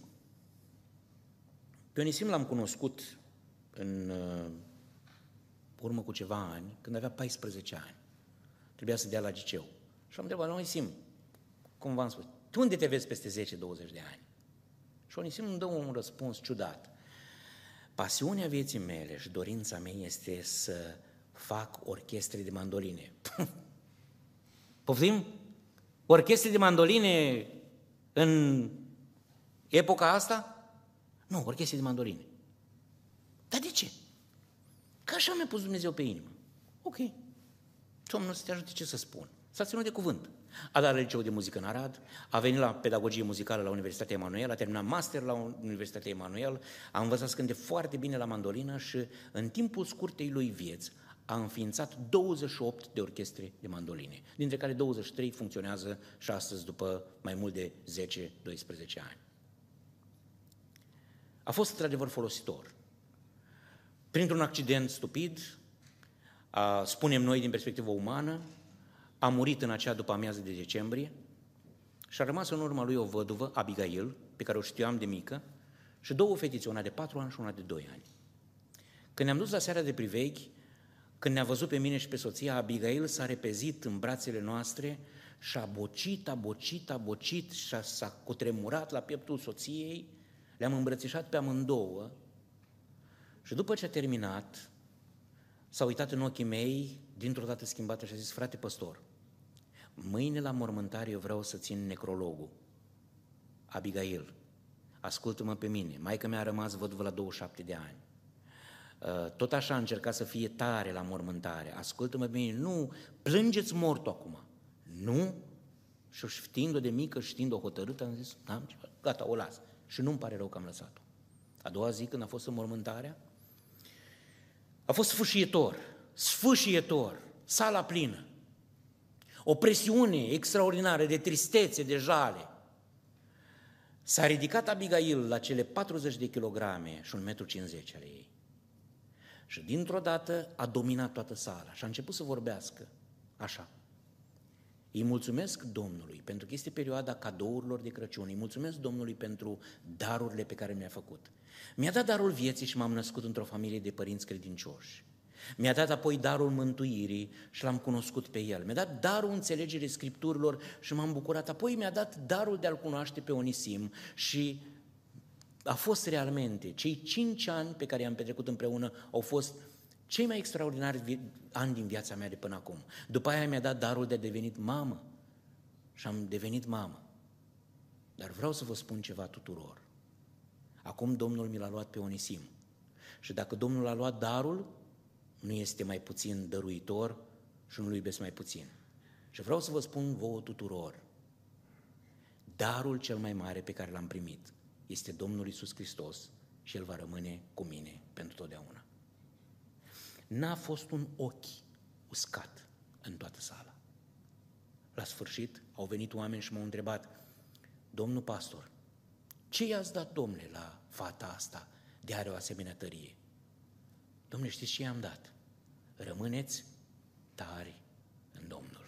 Pe Onisim l-am cunoscut în urmă cu ceva ani, când avea 14 ani. Trebuia să dea la liceu. Și am întrebat: Onisim, cum v-am spus, tu unde te vezi peste 10-20 de ani? Și Onisim îmi dă un răspuns ciudat. Pasiunea vieții mele și dorința mea este să fac orchestre de mandoline. Poftim? Orchestre de mandoline în epoca asta? Nu, orchestre de mandoline. Dar de ce? Că așa mi-a pus Dumnezeu pe inimă. Ok. Domnul să te ajute, ce să spun. S-a ținut de cuvânt. a dat la liceu de muzică în Arad, a venit la pedagogie muzicală la Universitatea Emanuel, a terminat master la Universitatea Emanuel, a învățat să cânte foarte bine la mandolină și în timpul scurtei lui vieți a înființat 28 de orchestre de mandoline, dintre care 23 funcționează și astăzi după mai mult de 10-12 ani. A fost într-adevăr folositor. Printr-un accident stupid, spunem noi din perspectivă umană, a murit în acea după amiază de decembrie și a rămas în urma lui o văduvă, Abigail, pe care o știam de mică, și două fetițe, una de 4 ani și una de 2 ani. Când ne-am dus la seara de priveghi, când ne-a văzut pe mine și pe soția, Abigail s-a repezit în brațele noastre și a bocit și s-a cutremurat la pieptul soției, le-am îmbrățișat pe amândouă și după ce a terminat, s-a uitat în ochii mei, dintr-o dată schimbată și a zis: frate păstor, mâine la mormântare eu vreau să țin necrologul. Abigail, ascultă-mă pe mine, maică mea a rămas văduvă la 27 de ani. Tot așa a încercat să fie tare la mormântare, ascultă-mă pe mine, nu, plângeți mortul acum. Nu? Și știind-o de mică, știind-o hotărâtă, am zis: n-am ceva, gata, o las. Și nu-mi pare rău că am lăsat-o. A doua zi, când a fost în mormântarea, a fost sfâșietor, sala plină. O presiune extraordinară de tristețe, de jale. S-a ridicat Abigail la cele 40 de kilograme și 1,50 m ale ei. Și dintr-o dată a dominat toată sala și a început să vorbească așa: îi mulțumesc Domnului pentru că este perioada cadourilor de Crăciun, îi mulțumesc Domnului pentru darurile pe care mi-a făcut. Mi-a dat darul vieții și m-am născut într-o familie de părinți credincioși. Mi-a dat apoi darul mântuirii și l-am cunoscut pe El. Mi-a dat darul înțelegerii Scripturilor și m-am bucurat. Apoi mi-a dat darul de a-L cunoaște pe Onisim și a fost realmente, cei 5 ani pe care i-am petrecut împreună au fost cei mai extraordinari ani din viața mea de până acum. După aia mi-a dat darul de a devenit mamă și am devenit mamă. Dar vreau să vă spun ceva tuturor. Acum Domnul mi l-a luat pe Onisim. Și dacă Domnul a luat darul, nu este mai puțin dăruitor și nu-L iubesc mai puțin. Și vreau să vă spun vouă tuturor, darul cel mai mare pe care l-am primit este Domnul Iisus Hristos și El va rămâne cu mine pentru totdeauna. N-a fost un ochi uscat în toată sala. La sfârșit au venit oameni și m-au întrebat: domnul pastor, ce i-ați dat, domnule, la fata asta de are o asemenea tărie? Domnule, știți ce i-am dat? Rămâneți tari în Domnul.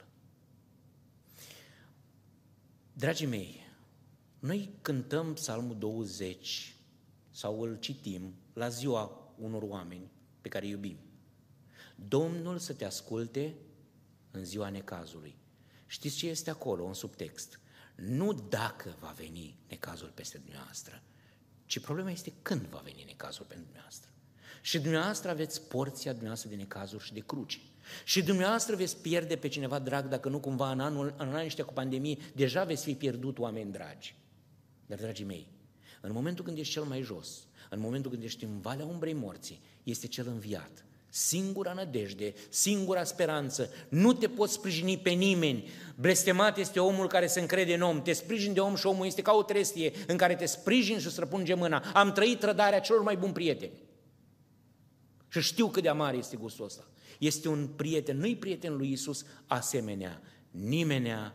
Dragii mei, noi cântăm Psalmul 20 sau îl citim la ziua unor oameni pe care îi iubim. Domnul să te asculte în ziua necazului. Știți ce este acolo, în subtext? Nu dacă va veni necazul peste dumneavoastră, ci problema este când va veni necazul pentru dumneavoastră. Și dumneavoastră aveți porția dumneavoastră de necazuri și de cruce. Și dumneavoastră veți pierde pe cineva drag, dacă nu cumva în anii ăștia cu pandemie, deja veți fi pierdut oameni dragi. Dar, dragii mei, în momentul când ești cel mai jos, în momentul când ești în valea umbrei morții, este cel înviat. Singura nădejde, singura speranță, nu te poți sprijini pe nimeni. Blestemat este omul care se încrede în om, te sprijini de om și omul este ca o trestie în care te sprijini și străpunge mâna. Am trăit trădarea celor mai buni prieteni și știu cât de amar este gustul ăsta. Este un prieten, nu-i prieten lui Iisus asemenea, nimenea.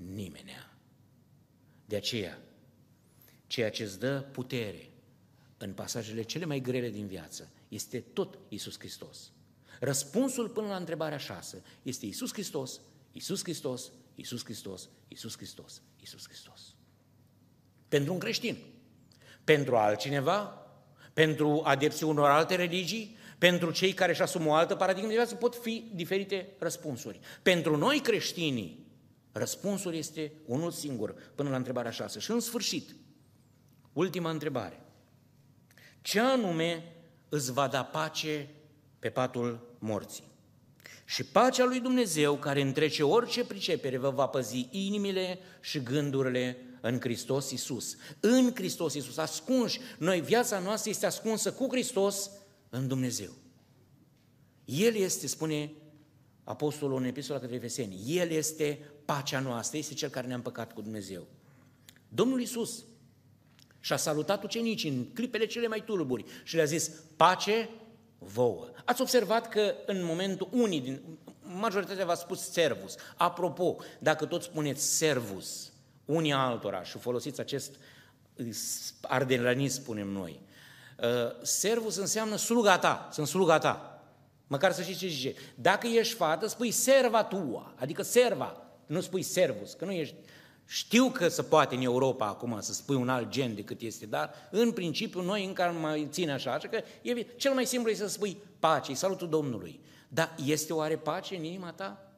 De aceea, ceea ce îți dă putere în pasajele cele mai grele din viață este tot Iisus Hristos. Răspunsul până la întrebarea 6 este Iisus Hristos, Iisus Hristos, Iisus Hristos, Iisus Hristos, Iisus Hristos. Pentru un creștin, pentru altcineva, pentru adepții unor alte religii, pentru cei care își asumă o altă paradigmă de viață, pot fi diferite răspunsuri. Pentru noi creștinii, răspunsul este unul singur până la întrebarea 6. Și în sfârșit, ultima întrebare. Ce anume îți va da pace pe patul morții? Și pacea lui Dumnezeu, care întrece orice pricepere, vă va păzi inimile și gândurile în Hristos Iisus. În Hristos Iisus, ascunși. Noi, viața noastră este ascunsă cu Hristos în Dumnezeu. El este, spune apostolul în epistola către Efeseni, El este pacea noastră, este Cel care ne-a împăcat cu Dumnezeu. Domnul Iisus și-a salutat ucenicii în clipele cele mai tulburi și le-a zis, pace vouă. Ați observat că în momentul majoritatea v-a spus servus. Apropo, dacă tot spuneți servus unii altora și folosiți acest ardelenism, spunem noi, servus înseamnă sluga ta, sunt sluga ta. Măcar să știți ce zice. Dacă ești fată, spui serva tua, adică serva, nu spui servus, că nu ești. Știu că se poate în Europa acum să spui un alt gen decât este, dar în principiu noi încă mai ține așa că cel mai simplu este să spui pace, salutul Domnului. Dar este oare pace în inima ta?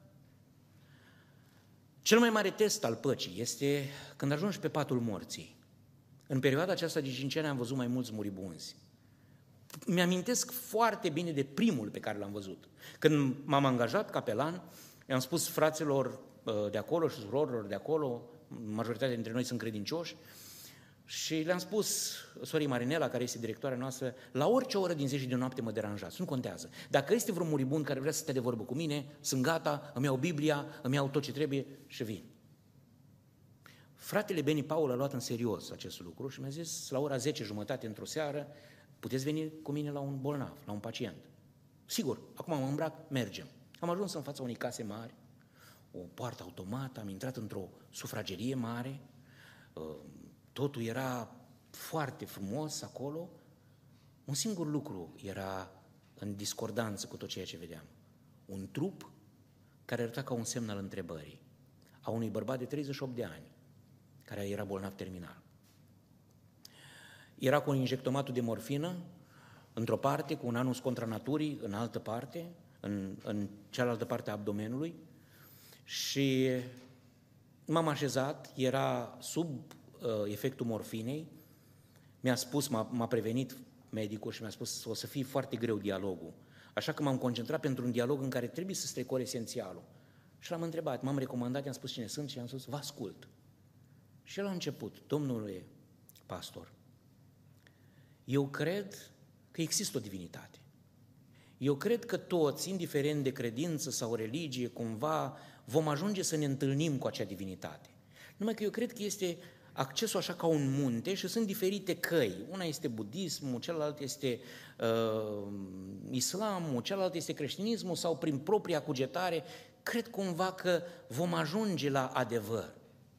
Cel mai mare test al păcii este când ajungi pe patul morții. În perioada aceasta de 5 ani am văzut mai mulți muribunzi. Mi-amintesc foarte bine de primul pe care l-am văzut. Când m-am angajat capelan, i-am spus fraților de acolo și surorilor de acolo, majoritatea dintre noi sunt credincioși, și le-am spus sorii Marinela, care este directoarea noastră, la orice oră din zi și de noapte mă deranjați, nu contează. Dacă este vreun muribund care vrea să stea de vorbă cu mine, sunt gata, îmi iau Biblia, îmi iau tot ce trebuie și vin. Fratele Beni Paul a luat în serios acest lucru și mi-a zis, la ora 10:30 într-o seară, puteți veni cu mine la un bolnav, la un pacient. Sigur, acum mă îmbrac, mergem. Am ajuns în fața unei case mari, o poartă automată, am intrat într-o sufragerie mare, totul era foarte frumos acolo. Un singur lucru era în discordanță cu tot ceea ce vedeam. Un trup care arăta ca un semn al întrebării, a unui bărbat de 38 de ani, care era bolnav terminal. Era cu un injectomatul de morfină, într-o parte, cu un anus contra naturii, în altă parte, în cealaltă parte a abdomenului, și m-am așezat, era sub efectul morfinei, mi-a spus, m-a prevenit medicul și mi-a spus o să fie foarte greu dialogul, așa că m-am concentrat pentru un dialog în care trebuie să strecor esențialul. Și l-am întrebat, m-am recomandat, i-am spus cine sunt și i-am spus, vă ascult. Și el a început, domnule pastor, eu cred că există o divinitate. Eu cred că toți, indiferent de credință sau religie, cumva vom ajunge să ne întâlnim cu acea divinitate. Numai că eu cred că este accesul așa ca un munte și sunt diferite căi. Una este budismul, celălalt este islamul, celălalt este creștinismul sau prin propria cugetare. Cred cumva că vom ajunge la adevăr.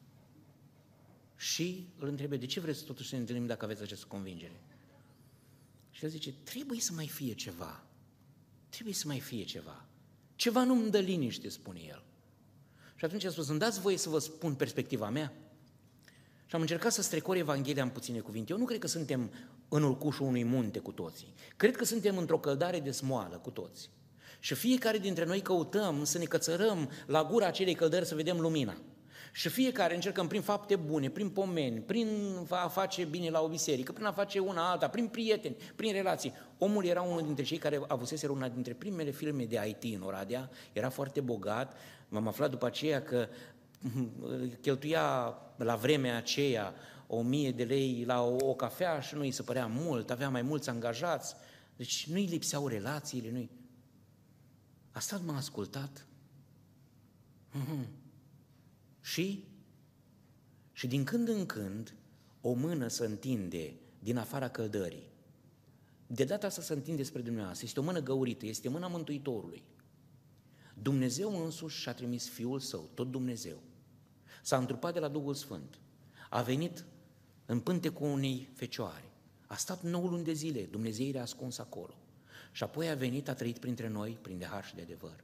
Și îl întrebe, de ce vreți totuși să ne întâlnim dacă aveți această convingere? Și el zice, trebuie să mai fie ceva. Trebuie să mai fie ceva. Ceva nu-mi dă liniște, spune el. Și atunci a spus, îmi dați voie să vă spun perspectiva mea? Și am încercat să strecor Evanghelia în puține cuvinte. Eu nu cred că suntem în urcușul unui munte cu toții. Cred că suntem într-o căldare de smoală cu toți. Și fiecare dintre noi căutăm să ne cățărăm la gura acelei căldări să vedem lumina. Și fiecare încercăm prin fapte bune, prin pomeni, prin a face bine la o biserică, prin a face una alta, prin prieteni, prin relații. Omul era unul dintre cei care avusese una dintre primele filme de IT în Oradea, era foarte bogat, m-am aflat după aceea că cheltuia la vremea aceea 1000 de lei la o cafea și nu îi se părea mult, avea mai mulți angajați, deci nu îi lipseau relațiile, nu-i... A stat, m-a ascultat. Și din când în când o mână se întinde din afara căldării. De data asta se întinde spre dumneavoastră. Este o mână găurită, este mâna Mântuitorului. Dumnezeu însuși și-a trimis Fiul Său, tot Dumnezeu. S-a întrupat de la Duhul Sfânt. A venit în pântecul unei fecioare. A stat 9 luni de zile, Dumnezeirea ascuns acolo. Și apoi a venit, a trăit printre noi, prin de har și de adevăr.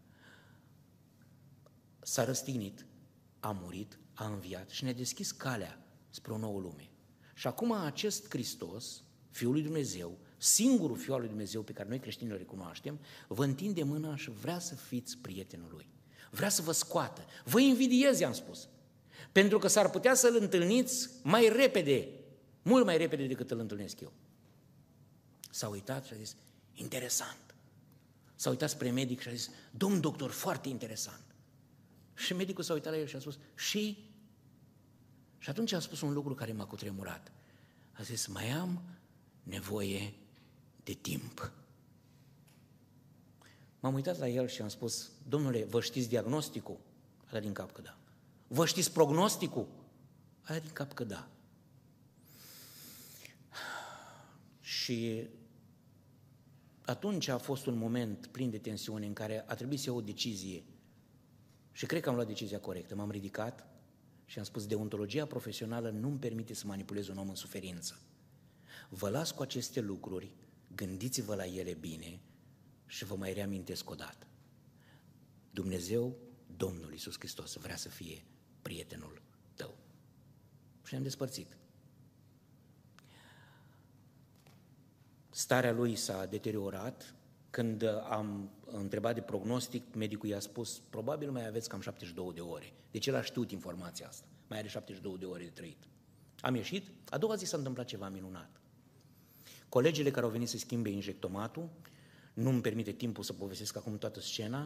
S-a răstignit, a murit, a înviat și ne-a deschis calea spre o nouă lume. Și acum acest Hristos, Fiul lui Dumnezeu, singurul Fiul al lui Dumnezeu pe care noi creștinii îl recunoaștem, vă întinde mâna și vrea să fiți prietenul Lui. Vrea să vă scoată. Vă invidiez, i-am spus. Pentru că s-ar putea să-L întâlniți mai repede, mult mai repede decât îl întâlnesc eu. S-a uitat și a zis, interesant. S-a uitat spre medic și a zis, domn doctor, foarte interesant. Și medicul s-a uitat la el și a spus, și atunci a spus un lucru care m-a cutremurat. A zis, mai am nevoie de timp. M-am uitat la el și am spus, domnule, vă știți diagnosticul? A dat din cap că da. Vă știți prognosticul? A dat din cap că da. Și atunci a fost un moment plin de tensiune în care a trebuit să iau o decizie. Și cred că am luat decizia corectă. M-am ridicat și am spus, deontologia profesională nu-mi permite să manipulez un om în suferință. Vă las cu aceste lucruri, gândiți-vă la ele bine și vă mai reamintesc o dată. Dumnezeu, Domnul Iisus Hristos, vrea să fie prietenul tău. Și ne-am despărțit. Starea lui s-a deteriorat. Când am întrebat de prognostic, medicul i-a spus, probabil mai aveți cam 72 de ore. Deci el a știut informația asta. Mai are 72 de ore de trăit. Am ieșit, a doua zi s-a întâmplat ceva minunat. Colegele care au venit să schimbe injectomatul, nu-mi permite timpul să povestesc acum toată scena,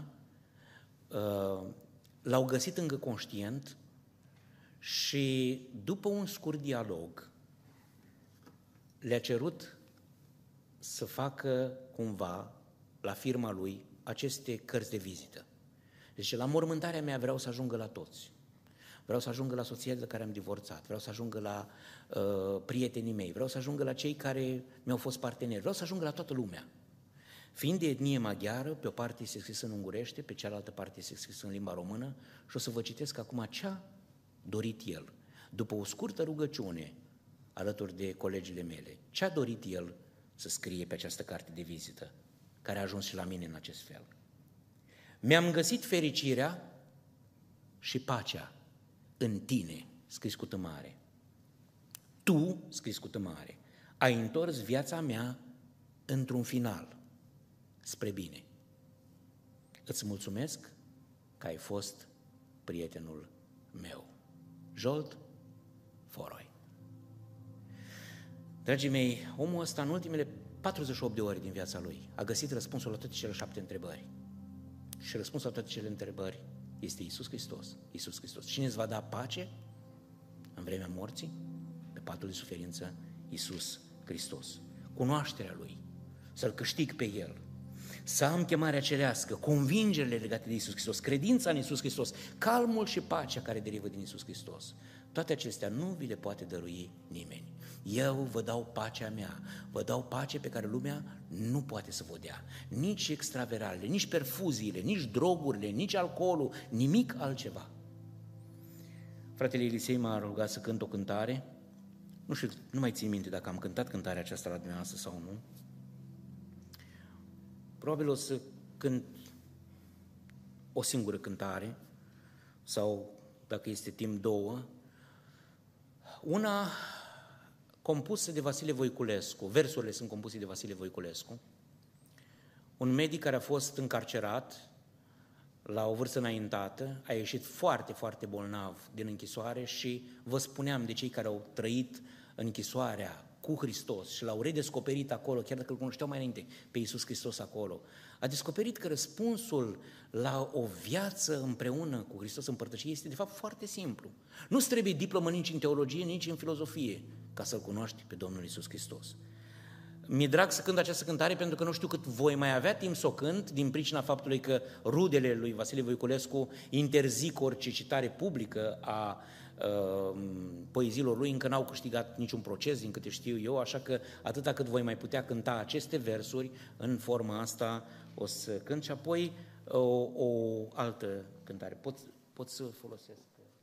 l-au găsit încă conștient și după un scurt dialog le-a cerut să facă cumva la firma lui aceste cărți de vizită. Deci la mormântarea mea vreau să ajungă la toți. Vreau să ajungă la soția de care am divorțat, vreau să ajungă la prietenii mei, vreau să ajungă la cei care mi-au fost parteneri, vreau să ajungă la toată lumea. Fiind de etnie maghiară, pe o parte este scris în ungurește, pe cealaltă parte este scris în limba română și o să vă citesc acum ce-a dorit el. După o scurtă rugăciune alături de colegile mele, ce-a dorit el să scrie pe această carte de vizită, care a ajuns și la mine în acest fel. Mi-am găsit fericirea și pacea în tine, scris cu tămare. Tu, scris cu tămare, ai întors viața mea într-un final, spre bine. Îți mulțumesc că ai fost prietenul meu. Zsolt Foroi. Dragii mei, omul ăsta în ultimele 48 de ore din viața lui a găsit răspunsul la toate cele 7 întrebări. Și răspunsul la toate cele întrebări este Iisus Hristos. Iisus Hristos. Cine îți va da pace în vremea morții? Pe patul de suferință, Iisus Hristos. Cunoașterea Lui, să-L câștig pe El, să am chemarea cerească, convingerile legate de Iisus Hristos, credința în Iisus Hristos, calmul și pacea care derivă din Iisus Hristos. Toate acestea nu vi le poate dărui nimeni. Eu vă dau pacea mea, vă dau pace pe care lumea nu poate să vă dea. Nici extraveralele, nici perfuziile, nici drogurile, nici alcoolul, nimic altceva. Fratele Elisei m-a rugat să cânt o cântare. Nu știu, nu mai țin minte dacă am cântat cântarea aceasta la dumneavoastră sau nu. Probabil o să cânt o singură cântare sau, dacă este timp, două. Una compusă de Vasile Voiculescu, versurile sunt compuse de Vasile Voiculescu, un medic care a fost încarcerat la o vârstă înaintată, a ieșit foarte, foarte bolnav din închisoare și vă spuneam de cei care au trăit închisoarea cu Hristos și l-au redescoperit acolo, chiar dacă îl cunoșteau mai înainte pe Iisus Hristos acolo, a descoperit că răspunsul la o viață împreună cu Hristos în părtășie este de fapt foarte simplu. Nu-ți trebuie diplomă nici în teologie, nici în filozofie ca să-L cunoști pe Domnul Iisus Hristos. Mi-e drag să cânt această cântare pentru că nu știu cât voi mai avea timp să o cânt din pricina faptului că rudele lui Vasile Voiculescu interzic orice citare publică a poeziilor lui, încă n-au câștigat niciun proces, din câte știu eu, așa că atâta cât voi mai putea cânta aceste versuri în forma asta, o să cânt și apoi o altă cântare. Pot să folosesc?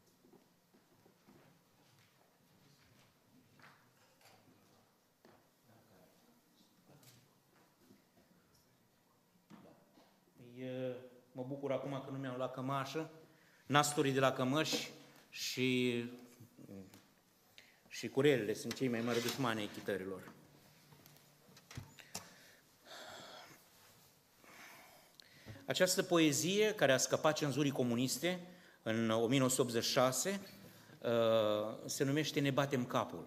Mă bucur acum că nu mi-am luat cămașă, nasturii de la cămăși și curelele sunt cei mai mari dușmani ai chitărilor. Această poezie, care a scăpat cenzurii comuniste în 1986, se numește Ne batem capul.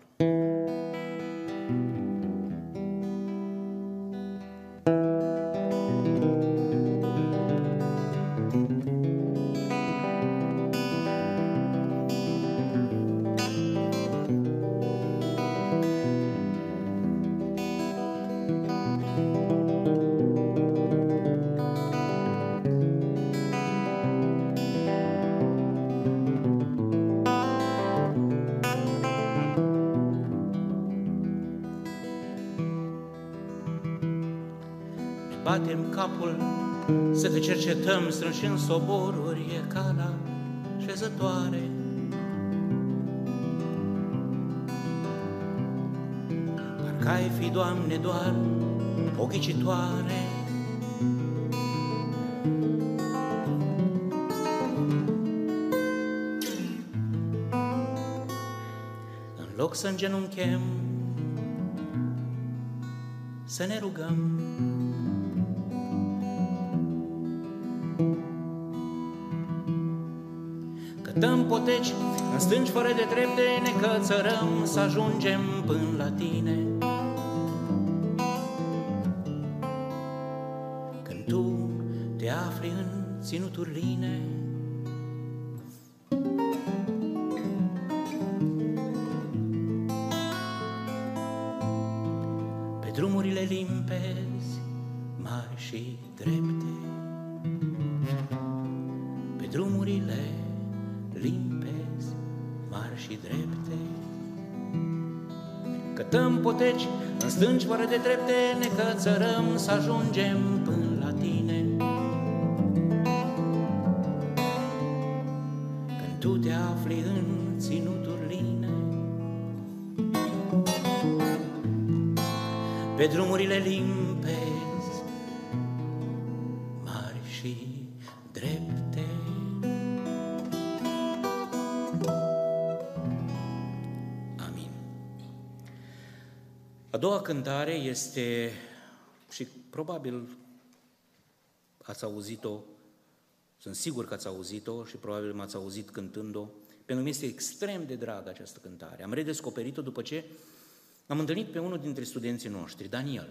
batem capul, să te cercetăm strânși în soboruri, e cala șezătoare. Parcă ai fi, Doamne, doar o ghicitoare. În loc să îngenunchem, să ne rugăm, cătăm poteci în stânci fără de trepte, ne cățărăm să ajungem până la tine. Când tu te afli în ținuturi line, pe drumurile limpezi, mari și drepte, pe drumurile limpezi, mari și drepte, cătăm poteci în stânci fără de trepte, ne cățărăm să ajungem până la tine. Când tu te afli în ținuturi line, pe drumurile limpezi, mari și drepte. Amin. A doua cântare este, și probabil ați auzit-o, sunt sigur că ați auzit-o și probabil m-ați auzit cântând-o, pentru că este extrem de dragă această cântare. Am redescoperit-o după ce am întâlnit pe unul dintre studenții noștri, Daniel.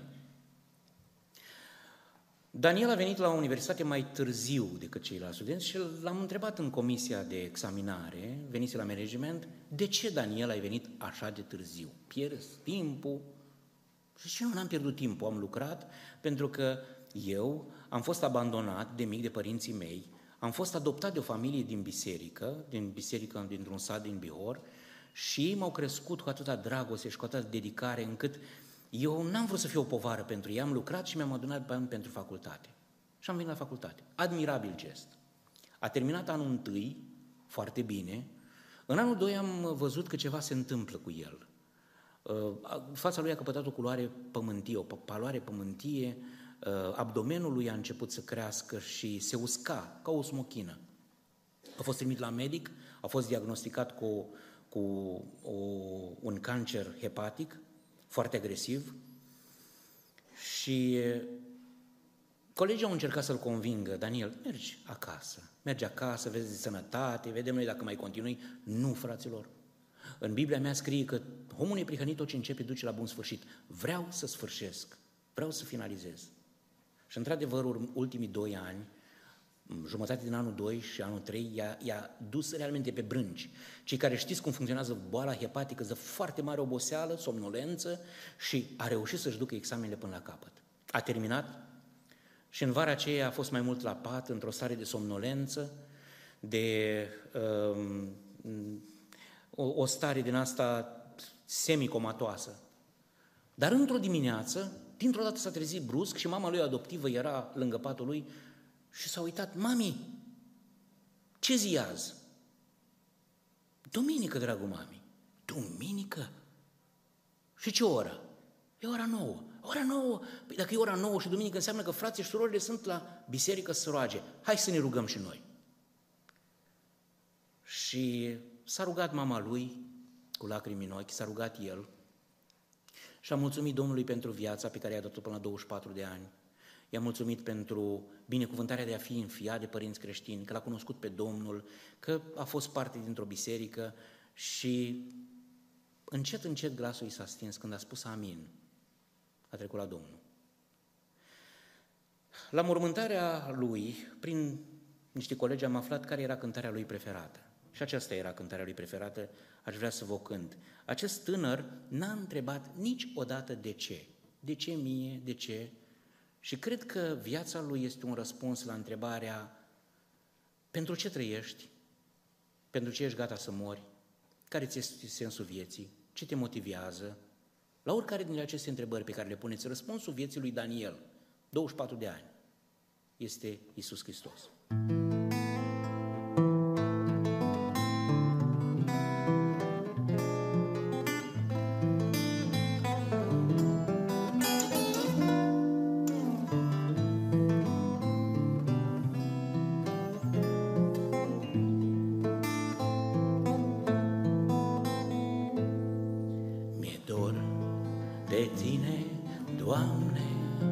Daniel a venit la universitate mai târziu decât ceilalți studenți și l-am întrebat în comisia de examinare, venise la management, de ce, Daniel, ai venit așa de târziu? Pierzi timpul? Și eu n-am pierdut timpul, am lucrat, pentru că eu am fost abandonat de mic de părinții mei, am fost adoptat de o familie din biserică dintr-un sat din Bihor, și ei m-au crescut cu atâta dragoste și cu atâta dedicare, încât eu n-am vrut să fiu o povară pentru ei, am lucrat și mi-am adunat bani pentru facultate. Și am venit la facultate. Admirabil gest. A terminat anul 1 foarte bine, în anul 2 am văzut că ceva se întâmplă cu el. Fața lui a căpătat o culoare pământie, o paloare pământie, abdomenul lui a început să crească și se usca ca o smochină. A fost trimis la medic, a fost diagnosticat cu un cancer hepatic foarte agresiv și colegii au încercat să-l convingă, Daniel, mergi acasă, vezi de sănătate, vedem noi dacă mai continui. Nu, fraților, în Biblia mea scrie că omul neprihănit tot ce începe duce la bun sfârșit. Vreau să sfârșesc, vreau să finalizez. Și într-adevăr, ultimii 2 ani, jumătate din anul 2 și anul 3 i-a dus realmente pe brânci. Cei care știți cum funcționează boala hepatică, dă foarte mare oboseală, somnolență și a reușit să-și ducă examenele până la capăt. A terminat și în vara aceea a fost mai mult la pat, într-o stare de somnolență, de o stare din asta semicomatoasă. Dar într-o dimineață, dintr-o dată s-a trezit brusc și mama lui adoptivă era lângă patul lui și s-a uitat, mami, ce zi e azi? Duminică, dragul mami. Duminică? Și ce oră? E ora 9. Ora 9? Păi dacă e ora 9 și duminică înseamnă că frații și surorile sunt la biserică să se roage. Hai să ne rugăm și noi. Și s-a rugat mama lui, cu lacrimi în ochi, s-a rugat el și a mulțumit Domnului pentru viața pe care i-a dat-o până la 24 de ani. I-a mulțumit pentru binecuvântarea de a fi înfiat de părinți creștini, că l-a cunoscut pe Domnul, că a fost parte dintr-o biserică și încet, încet glasul i s-a stins când a spus amin. A trecut la Domnul. La mormântarea lui, prin niște colegi, am aflat care era cântarea lui preferată. Și aceasta era cântarea lui preferată, aș vrea să vă cânt. Acest tânăr n-a întrebat niciodată de ce. De ce mie, de ce? Și cred că viața lui este un răspuns la întrebarea pentru ce trăiești, pentru ce ești gata să mori, care ți este sensul vieții, ce te motivează. La oricare dintre aceste întrebări pe care le puneți, răspunsul vieții lui Daniel 24 de ani. Este Iisus Hristos. Mi-e dor de Tine, Doamne,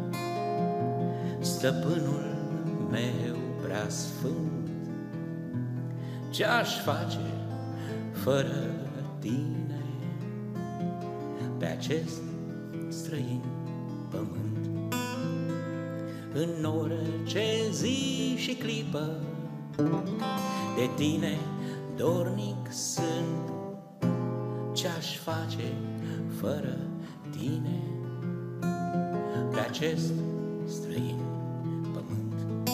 Stăpânul meu preasfânt. Ce-aș face fără Tine pe acest străin pământ? În orice zi și clipă de Tine dornic sunt. Ce-aș face fără Tine pe acest străin pământ?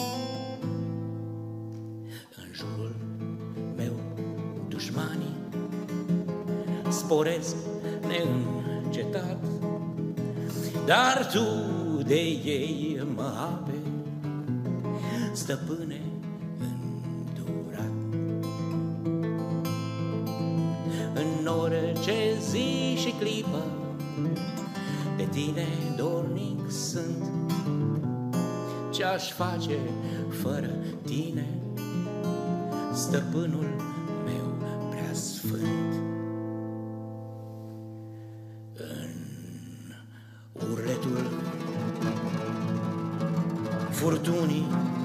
În jurul meu dușmanii sporesc neîncetat, dar Tu de ei mă aperi, Stăpâne îndurat. În orice zi și clipă de Tine dornic sunt. Ce-aș face fără Tine, Stăpânul meu preasfânt? În urletul furtunii,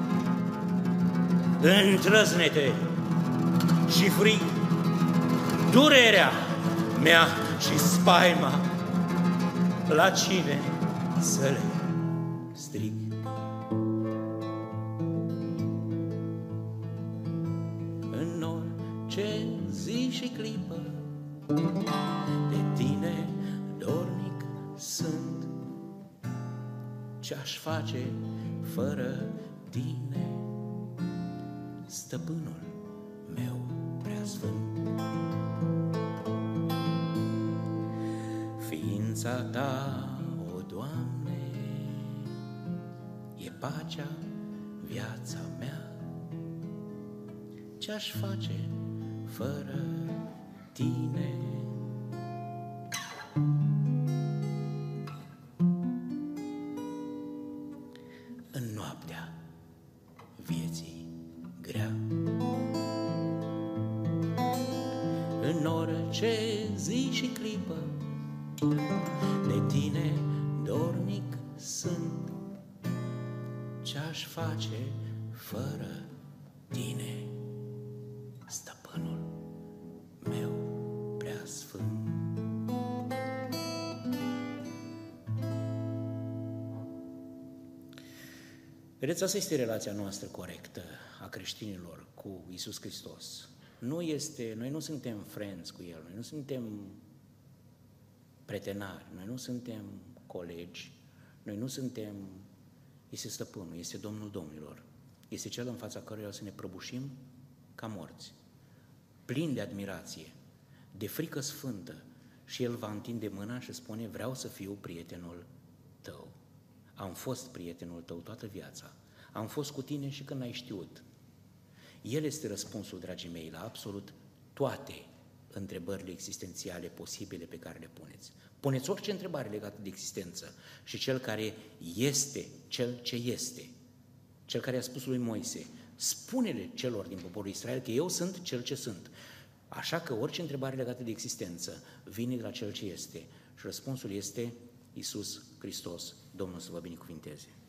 în trăznete și frig, durerea mea și spaima, la cine să le strig? În orice zi și clipă de Tine dornic sunt. Ce-aș face fără Tine, Stăpânul meu preasfânt? Ființa Ta, o Doamne, e pacea, viața mea. Ce-aș face fără Tine? În noaptea vieții grea, în orice zi și clipă de Tine dornic sunt. Ce-aș face fără Tine, Stăpânul meu preasfânt? Vedeți, asta este relația noastră corectă a creștinilor cu Iisus Hristos. Noi nu suntem friends cu El, noi nu suntem pretenari, noi nu suntem colegi, noi nu suntem... Este Stăpânul, este Domnul Domnilor, este Cel în fața căruia o să ne prăbușim ca morți, plini de admirație, de frică sfântă, și El va întinde mâna și spune: vreau să fiu prietenul tău. Am fost prietenul tău toată viața, am fost cu tine și când ai știut. El este răspunsul, dragii mei, la absolut toate întrebările existențiale posibile pe care le puneți. Puneți orice întrebare legată de existență și Cel care este Cel ce este, Cel care a spus lui Moise: spune-le celor din poporul Israel că eu sunt Cel ce sunt. Așa că orice întrebare legată de existență vine de la Cel ce este și răspunsul este Iisus Hristos. Domnul să vă binecuvinteze.